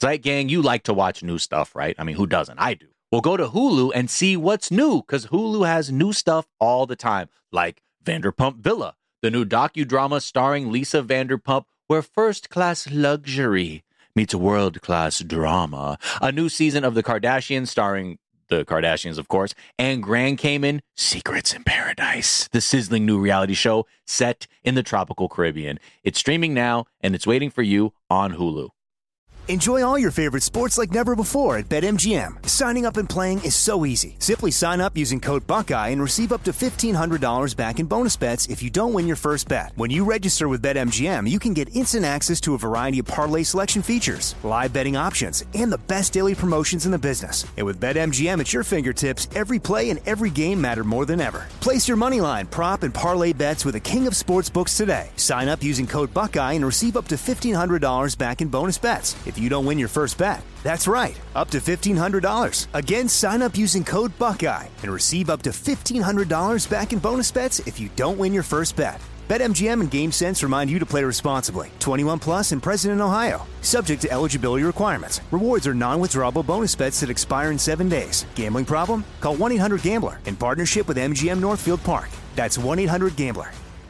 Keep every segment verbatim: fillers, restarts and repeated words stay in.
Right, gang, you like to watch new stuff, right? I mean, who doesn't? I do. Well, go to Hulu and see what's new, because Hulu has new stuff all the time, like Vanderpump Villa, the new docudrama starring Lisa Vanderpump, where first-class luxury meets world-class drama. A new season of The Kardashians starring the Kardashians, of course, and Grand Cayman, Secrets in Paradise, the sizzling new reality show set in the tropical Caribbean. It's streaming now, and it's waiting for you on Hulu. Enjoy all your favorite sports like never before at BetMGM. Signing up and playing is so easy. Simply sign up using code Buckeye and receive up to fifteen hundred dollars back in bonus bets if you don't win your first bet. When you register with BetMGM, you can get instant access to a variety of parlay selection features, live betting options, and the best daily promotions in the business. And with BetMGM at your fingertips, every play and every game matter more than ever. Place your moneyline, prop, and parlay bets with the king of sportsbooks today. Sign up using code Buckeye and receive up to fifteen hundred dollars back in bonus bets if you don't win your first bet. That's right, up to fifteen hundred dollars. Again, sign up using code Buckeye and receive up to fifteen hundred dollars back in bonus bets if you don't win your first bet. BetMGM and GameSense remind you to play responsibly. twenty-one plus and present in Ohio. Subject to eligibility requirements. Rewards are non-withdrawable bonus bets that expire in seven days. Gambling problem? Call one eight hundred gambler in partnership with M G M Northfield Park. That's one eight hundred gambler.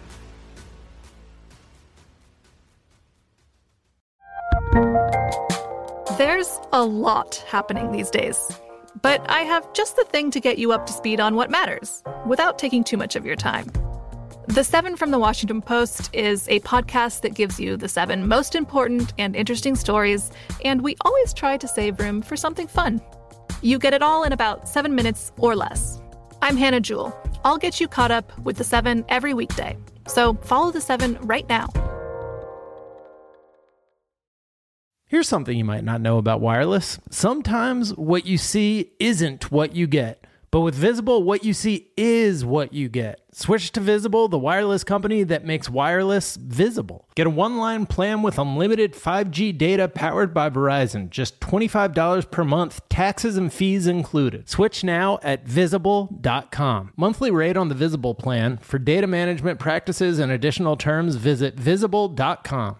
There's a lot happening these days, but I have just the thing to get you up to speed on what matters without taking too much of your time. The Seven from the Washington Post is a podcast that gives you the seven most important and interesting stories, and we always try to save room for something fun. You get it all in about seven minutes or less. I'm Hannah Jewell. I'll get you caught up with the Seven every weekday, so follow the Seven right now. Here's something you might not know about wireless. Sometimes what you see isn't what you get. But with Visible, what you see is what you get. Switch to Visible, the wireless company that makes wireless visible. Get a one-line plan with unlimited five G data powered by Verizon. Just twenty-five dollars per month, taxes and fees included. Switch now at visible dot com. Monthly rate on the Visible plan. For data management practices and additional terms, visit visible dot com.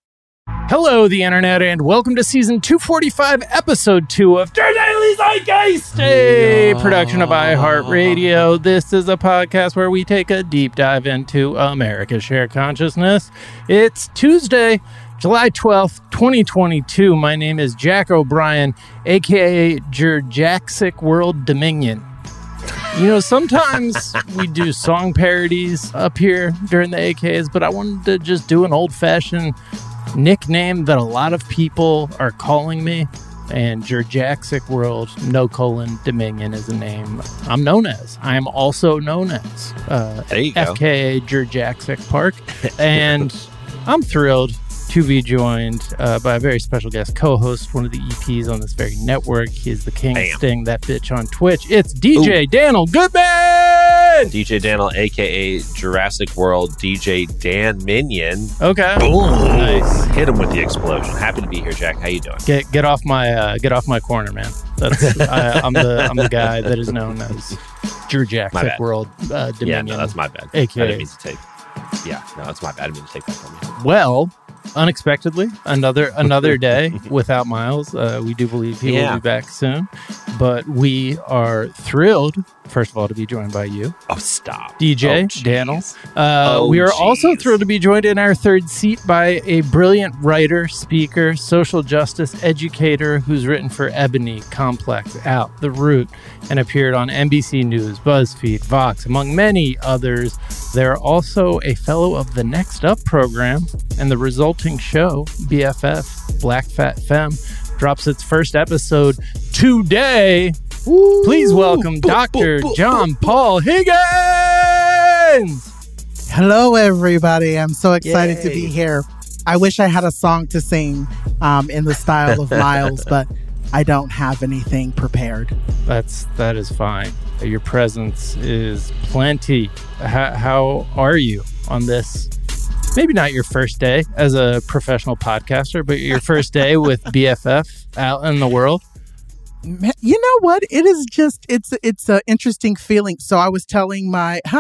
Hello, the internet, and welcome to season two forty-five, episode two of Der Daily Zeitgeist, a production of iHeartRadio. This is a podcast where we take a deep dive into America's shared consciousness. It's Tuesday, July twelfth, twenty twenty-two. My name is Jack O'Brien, a k a. Jurjaxic World Dominion. You know, sometimes we do song parodies up here during the A Ks, but I wanted to just do an old-fashioned nickname that a lot of people are calling me, and Jurjaxic World, no colon, Dominion is a name I'm known as. I am also known as uh, F K A Jurjaxic Park, and I'm thrilled to be joined uh, by a very special guest co-host, one of the E Ps on this very network. He is the King Bam. Sting, that bitch on Twitch. It's D J Ooh. Daniel Goodman! D J Daniel, a k a. Jurassic World D J Dan Minion. Okay. Boom. Nice. Hit him with the explosion. Happy to be here, Jack. How you doing? Get get off my uh, get off my corner, man. That's I, I'm the I'm the guy that is known as Jurjaxic World uh, Dominion. Yeah, no, that's my bad. A K A. I didn't mean to take. Yeah, no, that's my bad. I didn't mean to take that from you. Well, unexpectedly, another another day without Miles. Uh, we do believe he yeah. will be back soon. But we are thrilled, first of all, to be joined by you. Oh, stop. D J oh, Daniel. Uh, oh, we are geez. also thrilled to be joined in our third seat by a brilliant writer, speaker, social justice educator who's written for Ebony, Complex, Out, The Root, and appeared on N B C News, BuzzFeed, Vox, among many others. They're also a fellow of the Next Up program, and the resulting show, B F F, Black Fat Femme, drops its first episode today. Ooh, Please welcome boop, Doctor Boop, boop, John boop, Paul Higgins! Hello, everybody. I'm so excited Yay. to be here. I wish I had a song to sing um, in the style of Miles, but I don't have anything prepared. That's, that is fine. Your presence is plenty. How, how are you on this? Maybe not your first day as a professional podcaster, but your first day with B F F out in the world. You know what? It is just, it's it's an interesting feeling. So I was telling my, huh,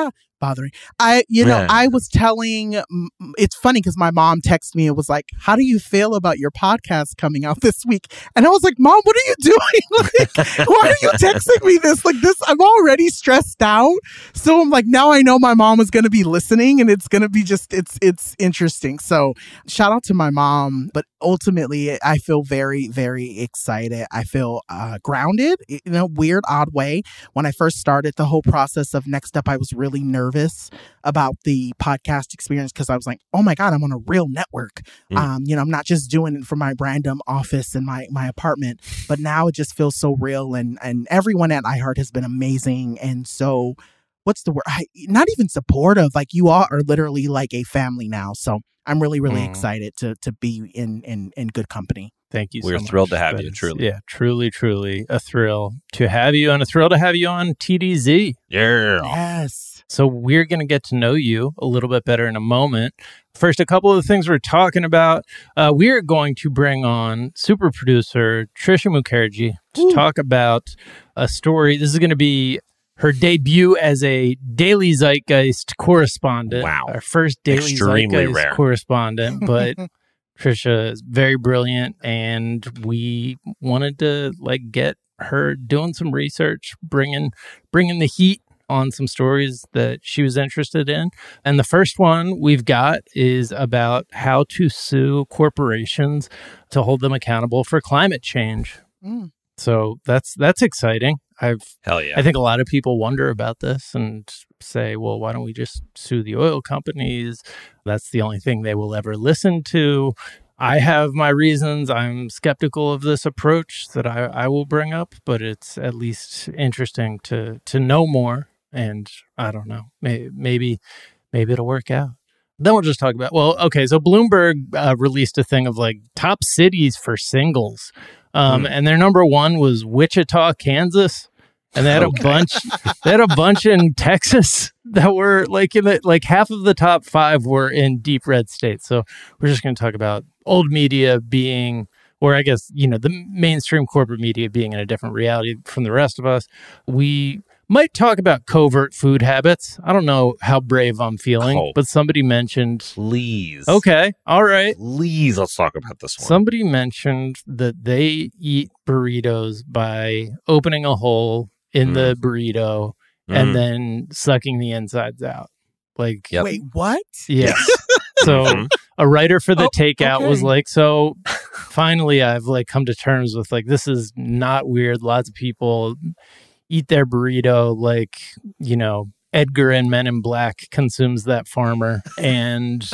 bothering. I, you know, Yeah. I was telling, mm, it's funny because my mom texted me and was like, how do you feel about your podcast coming out this week? And I was like, Mom, what are you doing? Like, why are you texting me this? Like this, I'm already stressed out. So I'm like, now I know my mom is going to be listening and it's going to be just, it's, it's interesting. So shout out to my mom, but ultimately I feel very, very excited. I feel uh, grounded in a weird, odd way. When I first started the whole process of Next Up, I was really nervous about the podcast experience because I was like, oh my God, I'm on a real network. Mm. Um, you know, I'm not just doing it from my random office in my, my apartment, but now it just feels so real. And, and everyone at iHeart has been amazing. And so what's the word? I, not even supportive. Like you all are literally like a family now. So I'm really, really mm. excited to to be in, in, in good company. Thank you so We're much. thrilled to have That you, is- truly. Yeah, truly, truly a thrill to have you and a thrill to have you on T D Z. Yeah. Yes. So we're going to get to know you a little bit better in a moment. First, a couple of the things we're talking about. Uh, we're going to bring on super producer Trisha Mukherjee to Ooh. talk about a story. This is going to be her debut as a Daily Zeitgeist correspondent. Wow. Our first Daily Extremely Zeitgeist rare. correspondent, but Trisha is very brilliant, and we wanted to like get her doing some research, bringing bringing the heat on some stories that she was interested in. And the first one we've got is about how to sue corporations to hold them accountable for climate change. Mm. So that's that's exciting. I've Hell yeah. I think a lot of people wonder about this and say, well, why don't we just sue the oil companies? That's the only thing they will ever listen to. I have my reasons. I'm skeptical of this approach that I, I will bring up, but it's at least interesting to to know more. And I don't know, maybe maybe, maybe it'll work out. Then we'll just talk about, well, okay, so Bloomberg uh, released a thing of like top cities for singles. Um, mm. And their number one was Wichita, Kansas. And they had okay. a bunch, they had a bunch in Texas that were like in the, like half of the top five were in deep red states. So we're just going to talk about old media being, or I guess, you know, the mainstream corporate media being in a different reality from the rest of us. We might talk about covert food habits. I don't know how brave I'm feeling, oh, but somebody mentioned... Please. Okay. All right. Please, let's talk about this one. Somebody mentioned that they eat burritos by opening a hole in mm. the burrito mm. and then sucking the insides out. Like, yep. Wait, what? Yes. So mm-hmm. a writer for the oh, takeout okay. was like, so finally I've like come to terms with like, this is not weird. Lots of people eat their burrito like, you know, Edgar in Men in Black consumes that farmer. And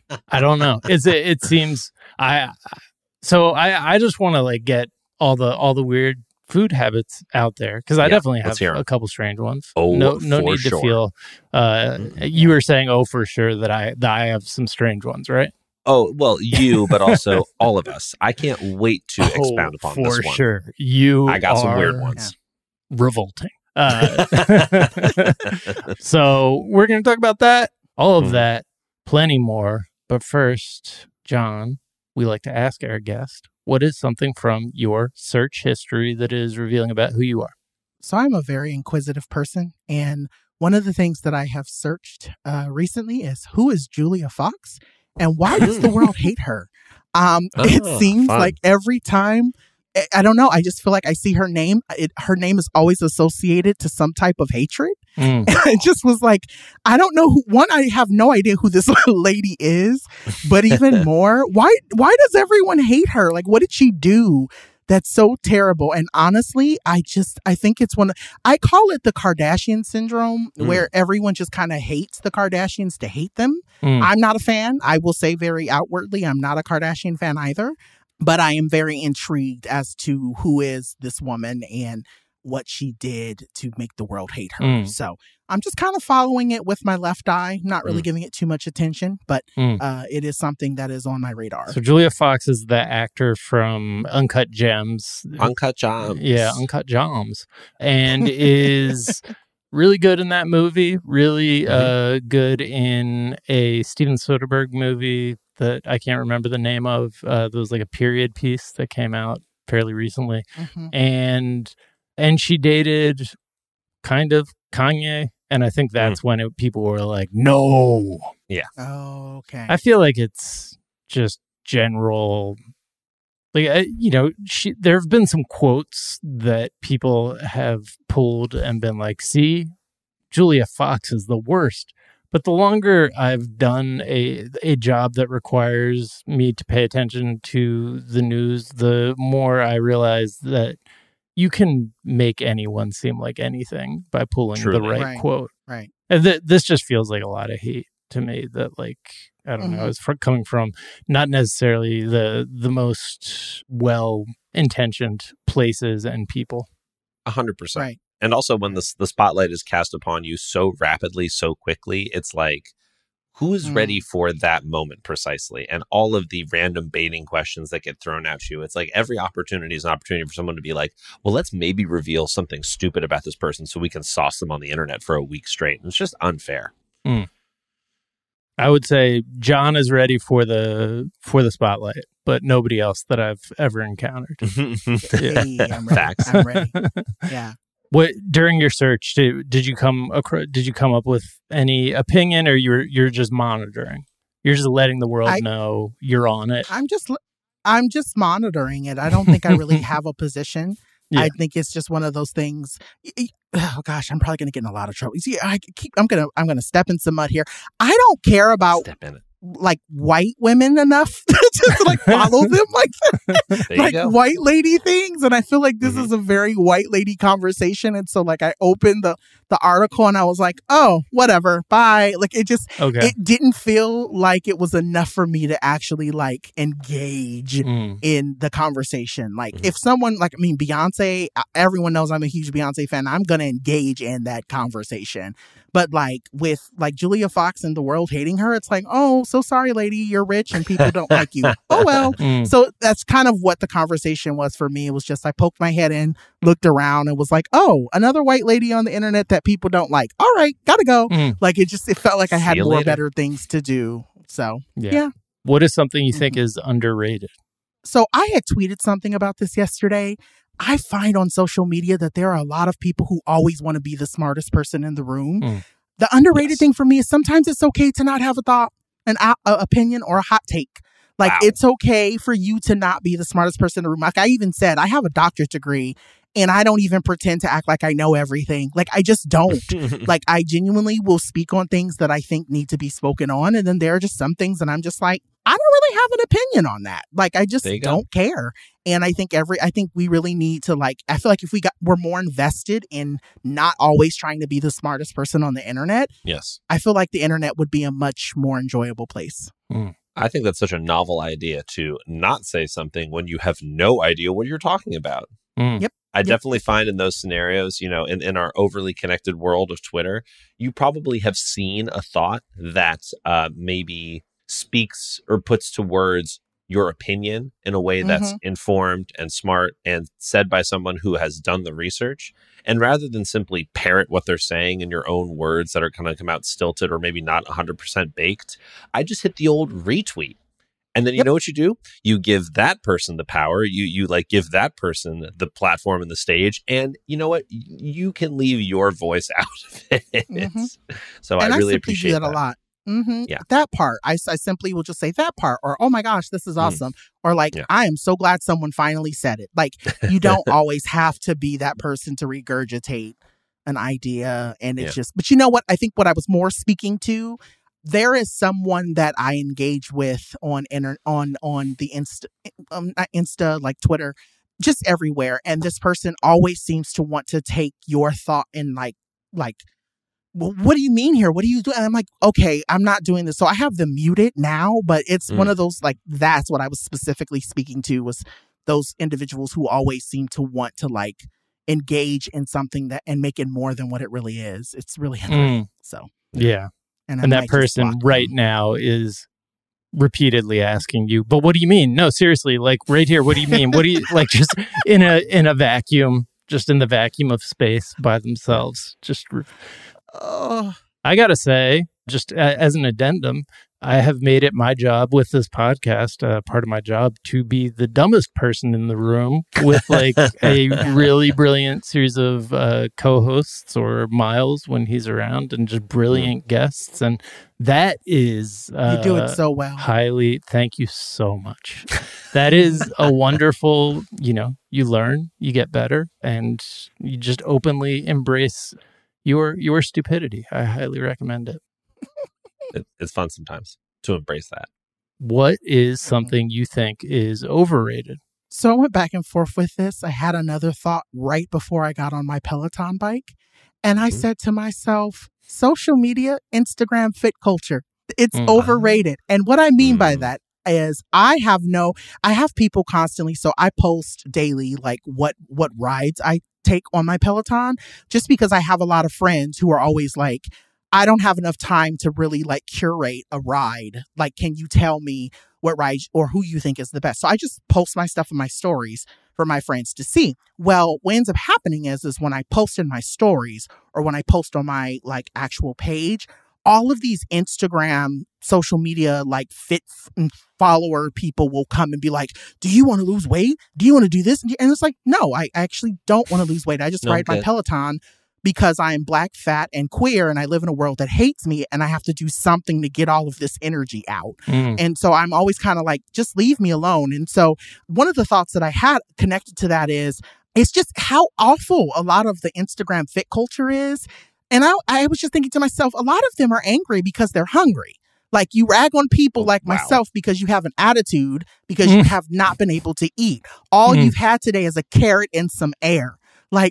I don't know. It's, it, it seems I, so I, I just want to like get all the, all the weird food habits out there. Cause I yeah, definitely have a couple strange ones. Oh, no, no need sure. to feel, uh, mm-hmm. you were saying, oh, for sure that I, that I have some strange ones, right? Oh, well, you, but also all of us. I can't wait to oh, expound upon for this one. For sure. You I got are... some weird ones. Revolting. Uh, so we're going to talk about that, all of mm. that, plenty more. But first, John, we like to ask our guest, what is something from your search history that is revealing about who you are? So I'm a very inquisitive person. And one of the things that I have searched uh, recently is who is Julia Fox and why does the world hate her? Um, oh, it seems fun. like every time I don't know. I just feel like I see her name. It, her name is always associated to some type of hatred. Mm. And it just was like, I don't know who, one, I have no idea who this lady is, but even more, why, why does everyone hate her? Like, what did she do that's so terrible? And honestly, I just, I think it's one, I call it the Kardashian syndrome, mm. where everyone just kind of hates the Kardashians to hate them. Mm. I'm not a fan. I will say very outwardly, I'm not a Kardashian fan either. But I am very intrigued as to who is this woman and what she did to make the world hate her. Mm. So I'm just kind of following it with my left eye, not really mm. giving it too much attention, but mm. uh, it is something that is on my radar. So Julia Fox is the actor from Uncut Gems. Uncut Gems. Yeah, Uncut Gems. And is really good in that movie, really mm-hmm. uh, good in a Steven Soderbergh movie that I can't remember the name of. Uh, there was like a period piece that came out fairly recently. Mm-hmm. And and she dated kind of Kanye And I think that's mm. when it, people were like, no. Yeah. Oh, okay. I feel like it's just general, like, uh, you know, she, there have been some quotes that people have pulled and been like, see, Julia Fox is the worst. But the longer I've done a a job that requires me to pay attention to the news, the more I realize that you can make anyone seem like anything by pulling Truly. the right, right quote. Right. And th- this just feels like a lot of hate to me that, like, I don't mm-hmm. know, it's fr- coming from not necessarily the the most well-intentioned places and people. A hundred percent. Right. And also when the, the spotlight is cast upon you so rapidly, so quickly, it's like, who's mm. ready for that moment precisely? And all of the random baiting questions that get thrown at you. It's like every opportunity is an opportunity for someone to be like, well, let's maybe reveal something stupid about this person so we can sauce them on the internet for a week straight. And it's just unfair. Mm. I would say John is ready for the for the spotlight, but nobody else that I've ever encountered. Hey, I'm ready. Facts. I'm ready. Yeah. What during your search did, did you come across, did you come up with any opinion, or you're you're just monitoring? You're just letting the world I, know you're on it. I'm just I'm just monitoring it. I don't think I really have a position. Yeah. I think it's just one of those things. Oh gosh, I'm probably going to get in a lot of trouble. See, I keep I'm gonna I'm gonna step in some mud here. I don't care about step in it. like white women enough to like follow them like that. like go. white lady things. And I feel like this mm-hmm. is a very white lady conversation. And so like I opened the, the article and I was like, oh, whatever, bye. Like it just, okay. it didn't feel like it was enough for me to actually like engage mm. in the conversation. Like mm-hmm. if someone like, I mean, Beyonce, everyone knows I'm a huge Beyonce fan. I'm going to engage in that conversation. But like with like Julia Fox and the world hating her, it's like, oh, so sorry, lady, you're rich and people don't like you. Oh, well. Mm. So that's kind of what the conversation was for me. It was just I poked my head in, looked around and was like, oh, another white lady on the internet that people don't like. All right, gotta go. Mm. Like it just it felt like I had more later. better things to do. So, yeah. yeah. What is something you think mm-hmm. is underrated? So I had tweeted something about this yesterday. I find on social media that there are a lot of people who always want to be the smartest person in the room. Mm. The underrated yes. thing for me is sometimes it's okay to not have a thought, an uh, opinion, or a hot take. Like, wow. it's okay for you to not be the smartest person in the room. Like I even said, I have a doctorate degree and I don't even pretend to act like I know everything. Like, I just don't. Like, I genuinely will speak on things that I think need to be spoken on. And then there are just some things that I'm just like, I don't really have an opinion on that. Like, I just don't care. And I think every, I think we really need to like, I feel like if we got, we're more invested in not always trying to be the smartest person on the internet. Yes. I feel like the internet would be a much more enjoyable place. Mm. I think that's such a novel idea to not say something when you have no idea what you're talking about. Mm. Yep. I definitely find in those scenarios, you know, in, in our overly connected world of Twitter, you probably have seen a thought that uh, maybe speaks or puts to words your opinion in a way that's mm-hmm. informed and smart and said by someone who has done the research. And rather than simply parrot what they're saying in your own words that are going to come out stilted or maybe not one hundred percent baked, I just hit the old retweet. And then you yep. know what you do? You give that person the power. You you like give that person the platform and the stage. And you know what? You can leave your voice out of it. Mm-hmm. So and I really I appreciate that, that a lot. Mm-hmm. Yeah. That part. I, I simply will just say that part, or, oh my gosh, this is awesome. Mm. Or like, yeah. I am so glad someone finally said it. Like, you don't always have to be that person to regurgitate an idea. And it's yeah. just, but you know what? I think what I was more speaking to, there is someone that I engage with on inter- on on the Insta, um, not Insta, like Twitter, just everywhere. And this person always seems to want to take your thought and like, like, well, what do you mean here? What do you do? And I'm like, okay, I'm not doing this. So I have them muted now, but it's mm. one of those, like, that's what I was specifically speaking to, was those individuals who always seem to want to like engage in something that and make it more than what it really is. It's really annoying. Mm. So, yeah. And, and that person right them. now is repeatedly asking you, but what do you mean? No, seriously, like right here. What do you mean? What do you like just in a, in a vacuum, just in the vacuum of space by themselves? Just, re- oh. I gotta say, just a, as an addendum, I have made it my job with this podcast, uh, part of my job, to be the dumbest person in the room with like a really brilliant series of uh, co-hosts or Miles when he's around and just brilliant mm. guests. And that is... Uh, you do it so well. Highly, thank you so much. That is a wonderful, you know, you learn, you get better, and you just openly embrace your your stupidity. I highly recommend it. It, it's fun sometimes to embrace that. What is something you think is overrated? So I went back and forth with this. I had another thought right before I got on my Peloton bike. And I mm-hmm. said to myself, social media, Instagram, fit culture, it's mm-hmm. overrated. And what I mean mm-hmm. by that is I have no, I have people constantly. So I post daily, like what, what rides I take on my Peloton, just because I have a lot of friends who are always like, I don't have enough time to really like curate a ride. Like, can you tell me what ride or who you think is the best? So I just post my stuff in my stories for my friends to see. Well, what ends up happening is, is when I post in my stories or when I post on my like actual page, all of these Instagram, social media, like fit f- follower people will come and be like, do you want to lose weight? Do you want to do this? And it's like, no, I actually don't want to lose weight. I just no, ride my Peloton because I am black, fat, and queer, and I live in a world that hates me, and I have to do something to get all of this energy out. Mm. And so I'm always kind of like, just leave me alone. And so one of the thoughts that I had connected to that is, it's just how awful a lot of the Instagram fit culture is. And I, I was just thinking to myself, a lot of them are angry because they're hungry. Like, you rag on people like wow. myself because you have an attitude, because mm. you have not been able to eat. All mm. you've had today is a carrot and some air. Like,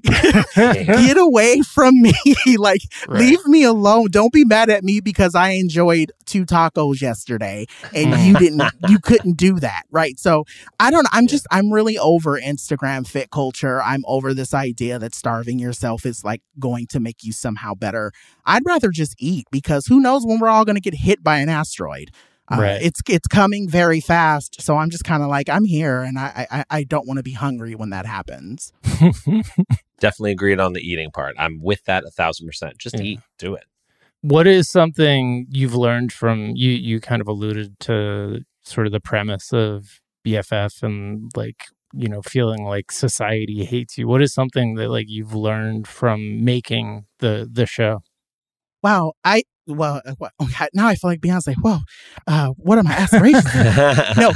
get away from me. Like, right. leave me alone. Don't be mad at me because I enjoyed two tacos yesterday and you didn't, you couldn't do that. Right. So I don't know. I'm just, I'm really over Instagram fit culture. I'm over this idea that starving yourself is like going to make you somehow better. I'd rather just eat, because who knows when we're all going to get hit by an asteroid. Uh, right. It's it's coming very fast. So I'm just kind of like, I'm here, and I, I, I don't want to be hungry when that happens. Definitely agreed on the eating part. I'm with that a thousand percent. Just yeah. eat. Do it. What is something you've learned from, you, you kind of alluded to sort of the premise of B F F and like, you know, feeling like society hates you. What is something that like you've learned from making the, the show? Wow. I, well, now I feel like Beyonce. Whoa, uh, what are my aspirations? no,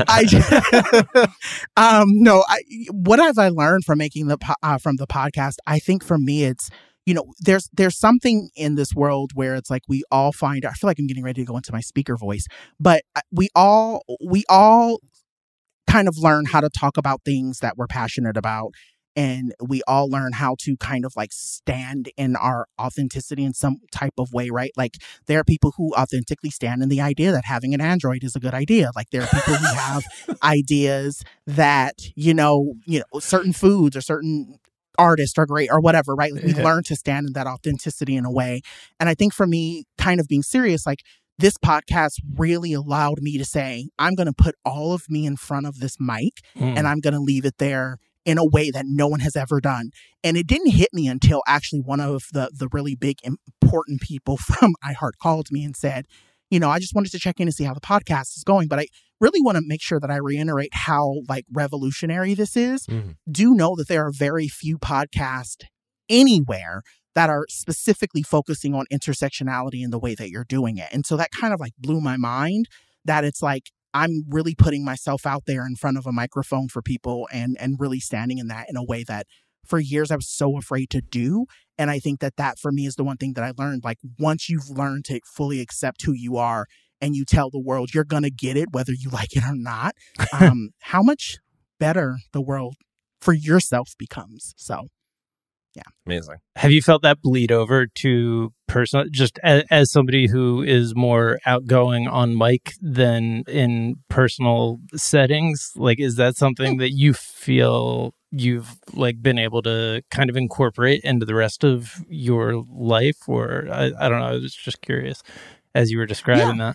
I, um, no, I, what have I learned from making the, uh, from the podcast? I think for me, it's, you know, there's, there's something in this world where it's like, we all find, I feel like I'm getting ready to go into my speaker voice, but we all, we all kind of learn how to talk about things that we're passionate about. And we all learn how to kind of like stand in our authenticity in some type of way, right? Like, there are people who authentically stand in the idea that having an Android is a good idea. Like, there are people who have ideas that, you know, you know, certain foods or certain artists are great or whatever, right? Like, we yeah. learn to stand in that authenticity in a way. And I think for me, kind of being serious, like, this podcast really allowed me to say, I'm going to put all of me in front of this mic mm. and I'm going to leave it there in a way that no one has ever done. And it didn't hit me until actually one of the the really big, important people from iHeart called me and said, you know, I just wanted to check in and see how the podcast is going. But I really want to make sure that I reiterate how like revolutionary this is. Mm-hmm. Do know that there are very few podcasts anywhere that are specifically focusing on intersectionality in the way that you're doing it. And so that kind of like blew my mind, that it's like, I'm really putting myself out there in front of a microphone for people and and really standing in that in a way that for years I was so afraid to do. And I think that that for me is the one thing that I learned. Like, once you've learned to fully accept who you are and you tell the world you're going to get it, whether you like it or not, um, how much better the world for yourself becomes. So, yeah. Amazing. Have you felt that bleed over to personal, just as, as somebody who is more outgoing on mic than in personal settings? Like, is that something that you feel you've like been able to kind of incorporate into the rest of your life? Or I, I don't know. I was just curious as you were describing yeah. that.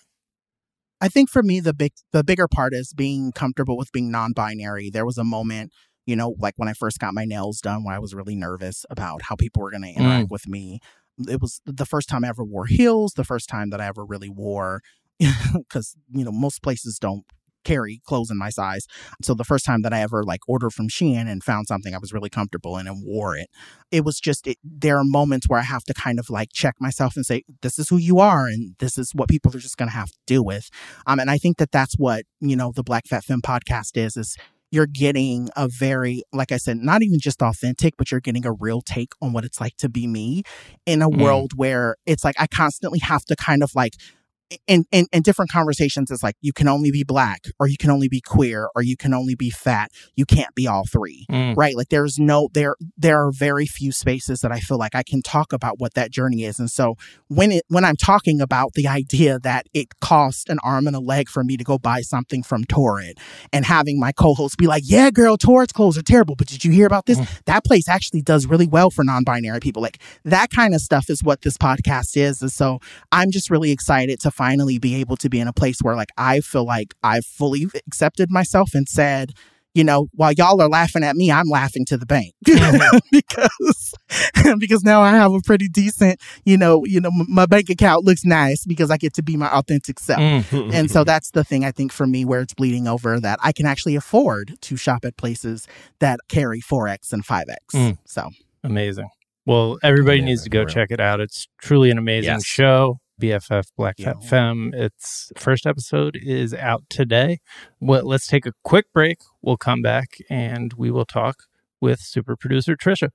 I think for me, the big, the bigger part is being comfortable with being non-binary. There was a moment, you know, like when I first got my nails done, when I was really nervous about how people were going to interact mm. with me. It was the first time I ever wore heels, the first time that I ever really wore because, you know, most places don't carry clothes in my size. So the first time that I ever like ordered from Shein and found something I was really comfortable in and wore it, it was just, it, there are moments where I have to kind of like check myself and say, this is who you are. And this is what people are just going to have to deal with. Um, and I think that that's what, you know, the Black Fat Femme podcast is, is you're getting a very, like I said, not even just authentic, but you're getting a real take on what it's like to be me in a mm. world where it's like, I constantly have to kind of like, In, in in different conversations, it's like you can only be Black, or you can only be queer, or you can only be fat. You can't be all three, mm. right? Like there's no there there are very few spaces that I feel like I can talk about what that journey is. And so when it when I'm talking about the idea that it cost an arm and a leg for me to go buy something from Torrid, and having my co-host be like, "Yeah, girl, Torrid's clothes are terrible, but did you hear about this? Mm. That place actually does really well for non-binary people." Like that kind of stuff is what this podcast is. And so I'm just really excited to finally be able to be in a place where like I feel like I've fully accepted myself and said, you know, while y'all are laughing at me, I'm laughing to the bank because because now I have a pretty decent, you know, you know, m- my bank account looks nice because I get to be my authentic self. Mm-hmm. And so that's the thing I think for me where it's bleeding over, that I can actually afford to shop at places that carry four X and five X. Mm. So amazing. Well, everybody amazing, needs to go real. check it out. It's truly an amazing yes. show. B F F Black Fat yeah. Femme. Its first episode is out today. Well, let's take a quick break. We'll come back and we will talk with super producer Trisha.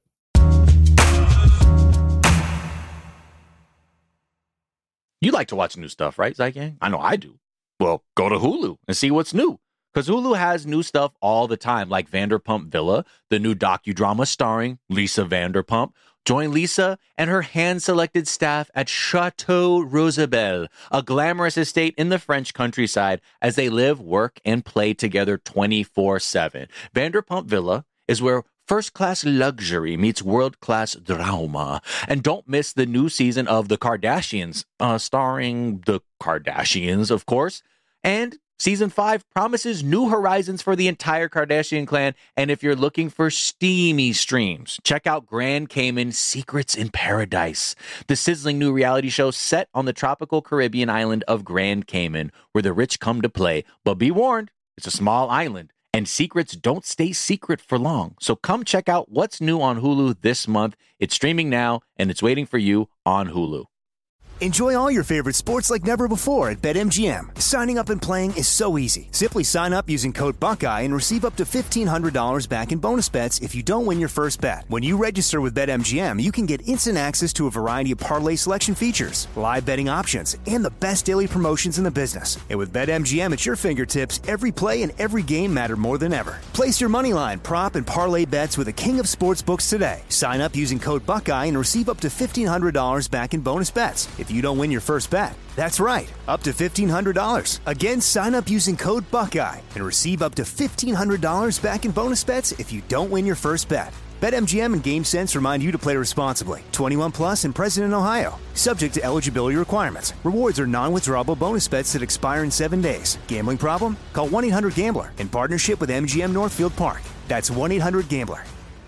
You like to watch new stuff, right, Zygang? I know I do. Well, go to Hulu and see what's new. Because Hulu has new stuff all the time, like Vanderpump Villa, the new docudrama starring Lisa Vanderpump. Join Lisa and her hand-selected staff at Chateau Rosabelle, a glamorous estate in the French countryside, as they live, work, and play together twenty-four seven. Vanderpump Villa is where first-class luxury meets world-class drama. And don't miss the new season of The Kardashians, uh, starring the Kardashians, of course. And Season five promises new horizons for the entire Kardashian clan, and if you're looking for steamy streams, check out Grand Cayman Secrets in Paradise, the sizzling new reality show set on the tropical Caribbean island of Grand Cayman, where the rich come to play. But be warned, it's a small island, and secrets don't stay secret for long. So come check out what's new on Hulu this month. It's streaming now, and it's waiting for you on Hulu. Enjoy all your favorite sports like never before at BetMGM. Signing up and playing is so easy. Simply sign up using code Buckeye and receive up to fifteen hundred dollars back in bonus bets if you don't win your first bet. When you register with BetMGM, you can get instant access to a variety of parlay selection features, live betting options, and the best daily promotions in the business. And with BetMGM at your fingertips, every play and every game matter more than ever. Place your moneyline, prop, and parlay bets with the king of sportsbooks today. Sign up using code Buckeye and receive up to fifteen hundred dollars back in bonus bets if you don't win your first bet. That's right, up to fifteen hundred dollars. Again, sign up using code Buckeye and receive up to fifteen hundred dollars back in bonus bets if you don't win your first bet. BetMGM and GameSense remind you to play responsibly. twenty-one plus and present in Ohio. Subject to eligibility requirements. Rewards are non-withdrawable bonus bets that expire in seven days. Gambling problem? Call one eight hundred gambler in partnership with M G M Northfield Park. That's one eight hundred gambler.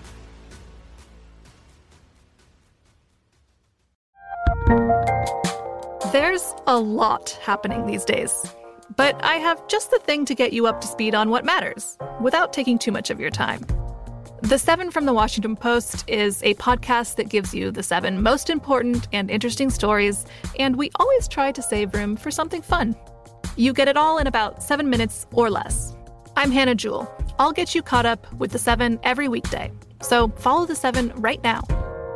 There's a lot happening these days, but I have just the thing to get you up to speed on what matters without taking too much of your time. The Seven from the Washington Post is a podcast that gives you the seven most important and interesting stories, and we always try to save room for something fun. You get it all in about seven minutes or less. I'm Hannah Jewell. I'll get you caught up with the Seven every weekday, so follow the Seven right now.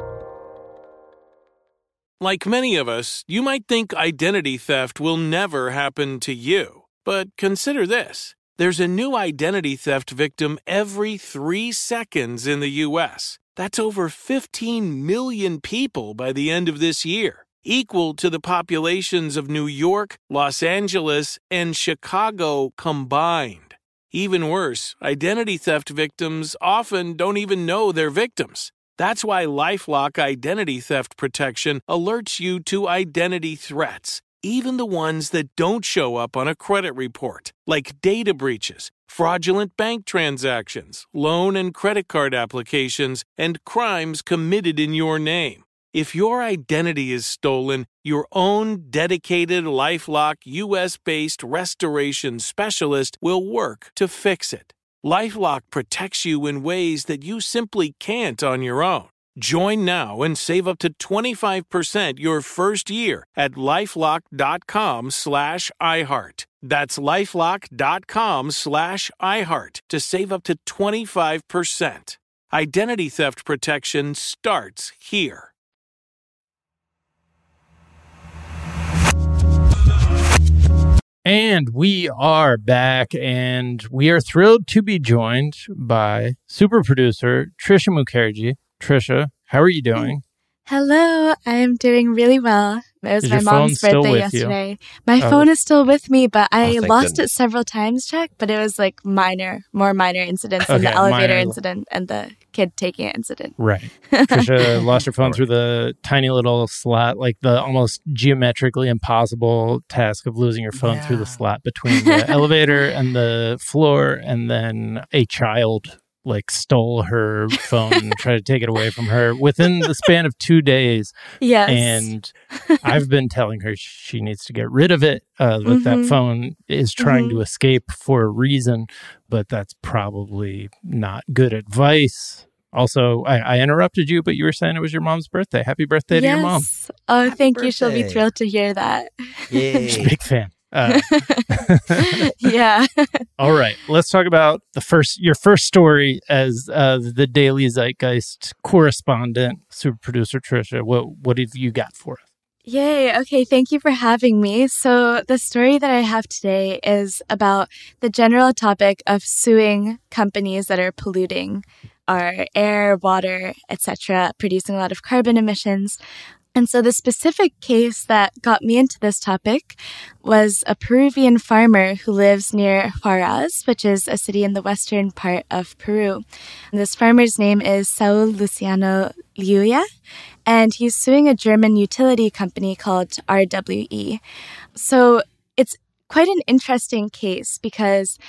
Like many of us, you might think identity theft will never happen to you. But consider this. There's a new identity theft victim every three seconds in the U S. That's over fifteen million people by the end of this year, equal to the populations of New York, Los Angeles, and Chicago combined. Even worse, identity theft victims often don't even know they're victims. That's why LifeLock Identity Theft Protection alerts you to identity threats, even the ones that don't show up on a credit report, like data breaches, fraudulent bank transactions, loan and credit card applications, and crimes committed in your name. If your identity is stolen, your own dedicated LifeLock U S-based restoration specialist will work to fix it. LifeLock protects you in ways that you simply can't on your own. Join now and save up to twenty-five percent your first year at LifeLock.com slash iHeart. That's LifeLock.com slash iHeart to save up to twenty-five percent. Identity theft protection starts here. And we are back, and we are thrilled to be joined by super producer Trisha Mukherjee. Trisha, how are you doing? Hello, I am doing really well. It was is my mom's birthday yesterday. You? My oh. phone is still with me, but I oh, lost goodness. it several times, Jack, but it was like minor, more minor incidents okay, than the elevator minor. incident and the kid taking it incident. Right. Trisha lost her phone through the tiny little slot, like the almost geometrically impossible task of losing your phone yeah. through the slot between the elevator and the floor, and then a child like stole her phone and tried to take it away from her within the span of two days. Yes. And I've been telling her she needs to get rid of it, uh, that mm-hmm. that phone is trying mm-hmm. to escape for a reason, but that's probably not good advice. Also, I, I interrupted you, but you were saying it was your mom's birthday. Happy birthday yes. to your mom. Oh, Happy thank birthday. you. She'll be thrilled to hear that. She's a big fan. Uh, yeah. All right. Let's talk about the first, your first story as uh, the Daily Zeitgeist correspondent, super producer Trisha. What what have you got for us? Yay. Okay. Thank you for having me. So the story that I have today is about the general topic of suing companies that are polluting our air, water, et cetera, producing a lot of carbon emissions. And so the specific case that got me into this topic was a Peruvian farmer who lives near Huaraz, which is a city in the western part of Peru. And this farmer's name is Saul Luciano Liuya, and he's suing a German utility company called R W E. So it's quite an interesting case because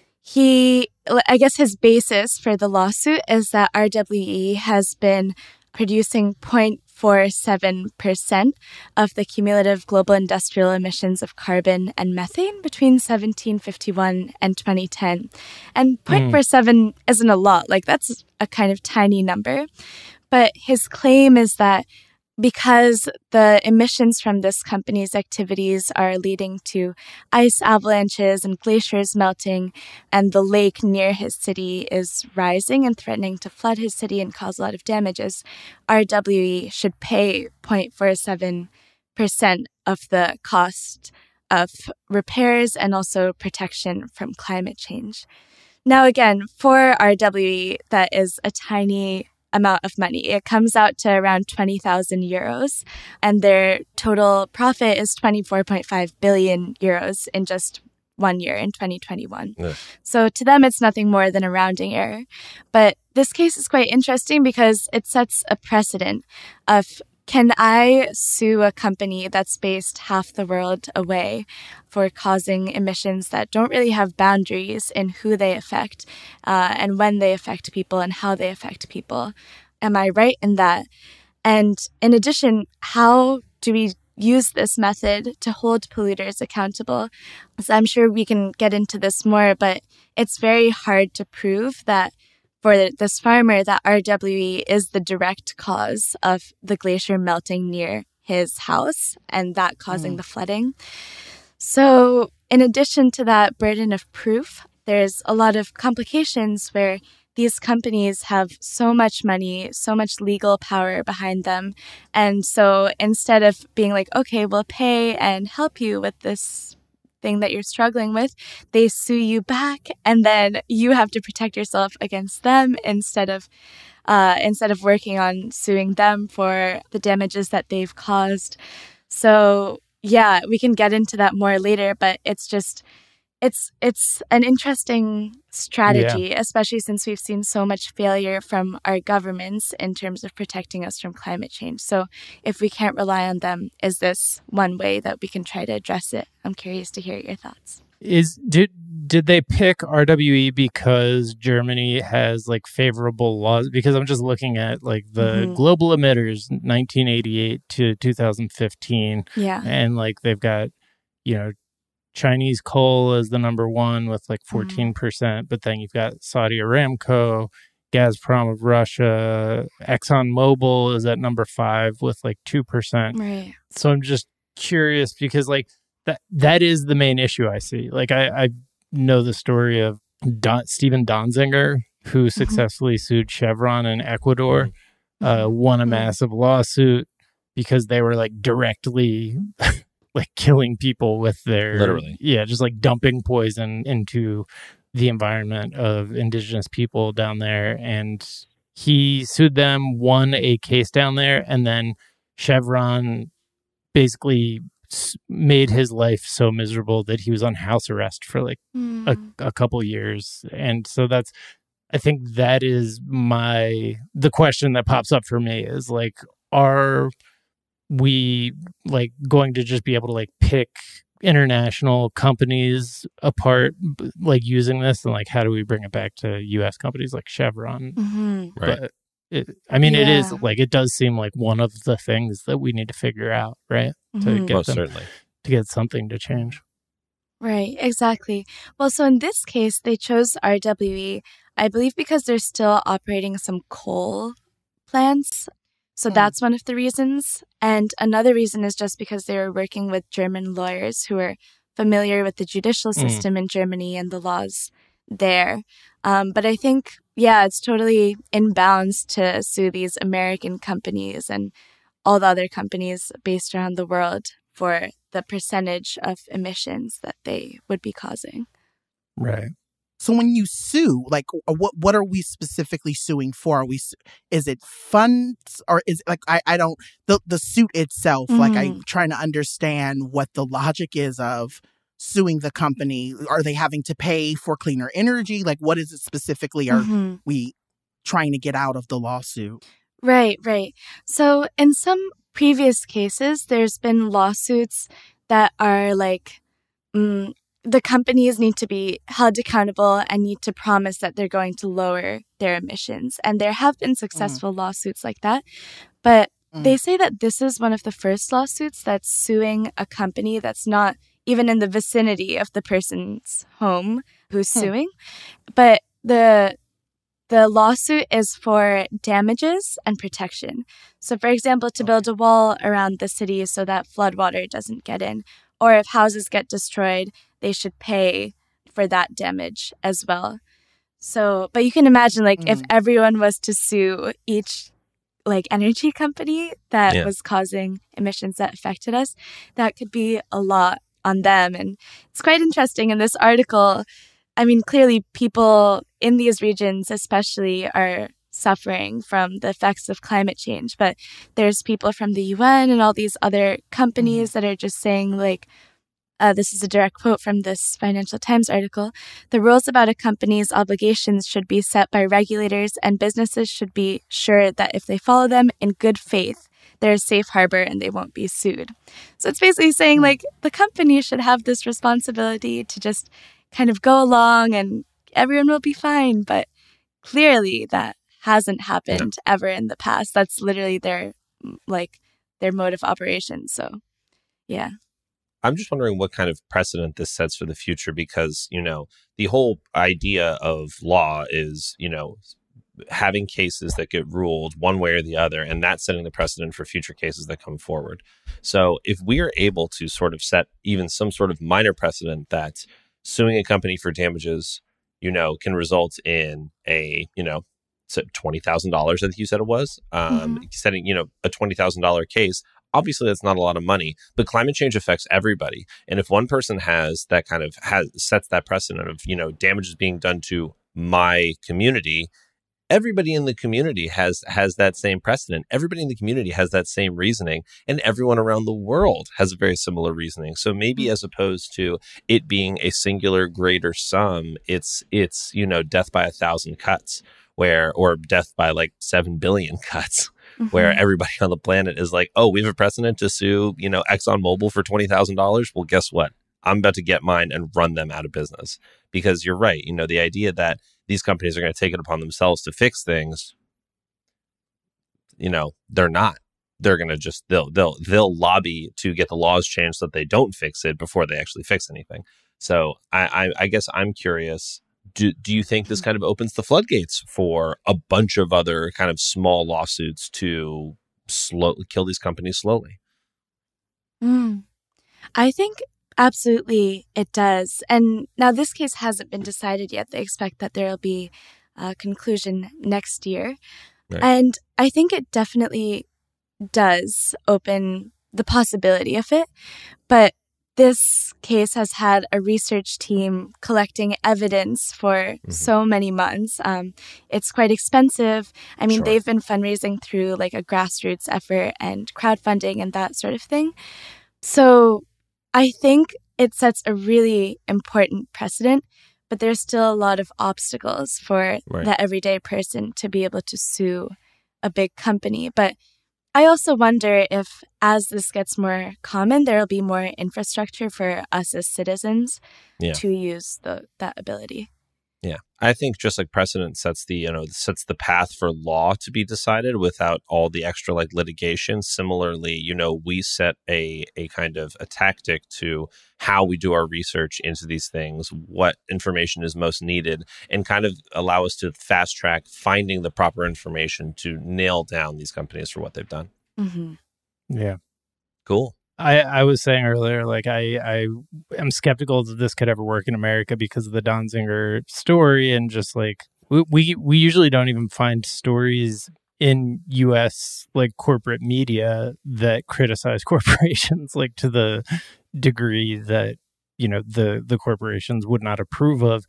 he, I guess his basis for the lawsuit is that R W E has been producing zero point four seven percent of the cumulative global industrial emissions of carbon and methane between seventeen fifty-one and twenty ten. And zero point four seven mm. isn't a lot, like that's a kind of tiny number. But his claim is that because the emissions from this company's activities are leading to ice avalanches and glaciers melting, and the lake near his city is rising and threatening to flood his city and cause a lot of damages, R W E should pay zero point four seven percent of the cost of repairs and also protection from climate change. Now, again, for R W E, that is a tiny amount of money. It comes out to around twenty thousand euros, and their total profit is twenty-four point five billion euros in just one year, in twenty twenty-one. Yes. So to them, it's nothing more than a rounding error. But this case is quite interesting because it sets a precedent of, can I sue a company that's based half the world away for causing emissions that don't really have boundaries in who they affect uh, and when they affect people and how they affect people? Am I right in that? And in addition, how do we use this method to hold polluters accountable? So I'm sure we can get into this more, but it's very hard to prove that for this farmer that R W E is the direct cause of the glacier melting near his house and that causing mm. the flooding. So in addition to that burden of proof, there's a lot of complications where these companies have so much money, so much legal power behind them. And so instead of being like, okay, we'll pay and help you with this thing that you're struggling with, they sue you back, and then you have to protect yourself against them instead of uh, instead of working on suing them for the damages that they've caused. So yeah, we can get into that more later, but it's just it's it's an interesting strategy, yeah. especially since we've seen so much failure from our governments in terms of protecting us from climate change. So if we can't rely on them, is this one way that we can try to address it? I'm curious to hear your thoughts. Is did did they pick R W E because Germany has like favorable laws? Because I'm just looking at like the mm-hmm. global emitters, nineteen eighty-eight to two thousand fifteen. Yeah. And like they've got, you know, Chinese coal as the number one with like fourteen percent, mm. but then you've got Saudi Aramco, Gazprom of Russia, ExxonMobil is at number five with like two percent. Right. So I'm just curious because like that that is the main issue I see. Like I, I know the story of Don, Steven Donziger, who successfully mm-hmm. sued Chevron in Ecuador, mm-hmm. uh, won a mm-hmm. massive lawsuit because they were like directly like killing people with their literally yeah just like dumping poison into the environment of indigenous people down there. And he sued them, won a case down there, and then Chevron basically made his life so miserable that he was on house arrest for like mm. a, a couple years. And so that's I think that is my the question that pops up for me is like, are we like going to just be able to like pick international companies apart, like using this, and like how do we bring it back to U S companies like Chevron? Mm-hmm. Right. But it, I mean, yeah. it is like it does seem like one of the things that we need to figure out, right? Mm-hmm. To get Most them, certainly to get something to change. Right, exactly. Well, so in this case, they chose R W E, I believe, because they're still operating some coal plants. So mm. that's one of the reasons. And another reason is just because they were working with German lawyers who are familiar with the judicial system mm. in Germany and the laws there. Um, but I think, yeah, it's totally in bounds to sue these American companies and all the other companies based around the world for the percentage of emissions that they would be causing. Right. So when you sue, like, what what are we specifically suing for? Are we is it funds or is it like I, I don't the the suit itself? Mm-hmm. Like I'm trying to understand what the logic is of suing the company. Are they having to pay for cleaner energy? Like, what is it specifically? Are mm-hmm. we trying to get out of the lawsuit? Right, right. So in some previous cases, there's been lawsuits that are like. Mm, the companies need to be held accountable and need to promise that they're going to lower their emissions. And there have been successful mm. lawsuits like that. But mm. they say that this is one of the first lawsuits that's suing a company that's not even in the vicinity of the person's home who's hmm. suing. But the the lawsuit is for damages and protection. So, for example, to build a wall around the city so that floodwater doesn't get in, or if houses get destroyed, they should pay for that damage as well. So, but you can imagine, like, mm. if everyone was to sue each, like, energy company that yeah. was causing emissions that affected us, that could be a lot on them. And it's quite interesting in this article. I mean, clearly people in these regions especially are suffering from the effects of climate change. But there's people from the U N and all these other companies mm. that are just saying, like, Uh, this is a direct quote from this Financial Times article. The rules about a company's obligations should be set by regulators, and businesses should be sure that if they follow them in good faith, they're a safe harbor and they won't be sued. So it's basically saying, like, the company should have this responsibility to just kind of go along and everyone will be fine. But clearly that hasn't happened yeah. ever in the past. That's literally their, like, their mode of operation. So, yeah. I'm just wondering what kind of precedent this sets for the future, because, you know, the whole idea of law is, you know, having cases that get ruled one way or the other, and that's setting the precedent for future cases that come forward. So if we are able to sort of set even some sort of minor precedent that suing a company for damages, you know, can result in a, you know, twenty thousand dollars, I think you said it was, um, mm-hmm. setting, you know, a twenty thousand dollars case. Obviously, that's not a lot of money, but climate change affects everybody. And if one person has that kind of has sets that precedent of, you know, damages being done to my community, everybody in the community has has that same precedent. Everybody in the community has that same reasoning, and everyone around the world has a very similar reasoning. So maybe as opposed to it being a singular greater sum, it's it's, you know, death by a thousand cuts, where or death by like seven billion cuts. Mm-hmm. Where everybody on the planet is like, oh, we have a precedent to sue, you know, ExxonMobil for twenty thousand dollars. Well, guess what? I'm about to get mine and run them out of business. Because you're right. You know, the idea that these companies are going to take it upon themselves to fix things, you know, they're not. They're going to just, they'll, they'll, they'll lobby to get the laws changed so that they don't fix it before they actually fix anything. So I, I, I guess I'm curious, do, do you think this kind of opens the floodgates for a bunch of other kind of small lawsuits to slow, kill these companies slowly? Mm. I think absolutely it does. And now this case hasn't been decided yet. They expect that there will be a conclusion next year. Right. And I think it definitely does open the possibility of it. But this case has had a research team collecting evidence for mm-hmm. so many months. Um, it's quite expensive. I mean, sure. they've been fundraising through like a grassroots effort and crowdfunding and that sort of thing. So I think it sets a really important precedent, but there's still a lot of obstacles for right. the everyday person to be able to sue a big company. But I also wonder if as this gets more common, there will be more infrastructure for us as citizens yeah. to use the, that ability. Yeah, I think just like precedent sets the, you know, sets the path for law to be decided without all the extra like litigation. Similarly, you know, we set a a kind of a tactic to how we do our research into these things, what information is most needed, and kind of allow us to fast track finding the proper information to nail down these companies for what they've done. Mm-hmm. Yeah. Cool. I, I was saying earlier, like, I, I am skeptical that this could ever work in America because of the Donziger story. And just like, we, we, we usually don't even find stories in U S like corporate media that criticize corporations, like to the degree that, you know, the, the corporations would not approve of.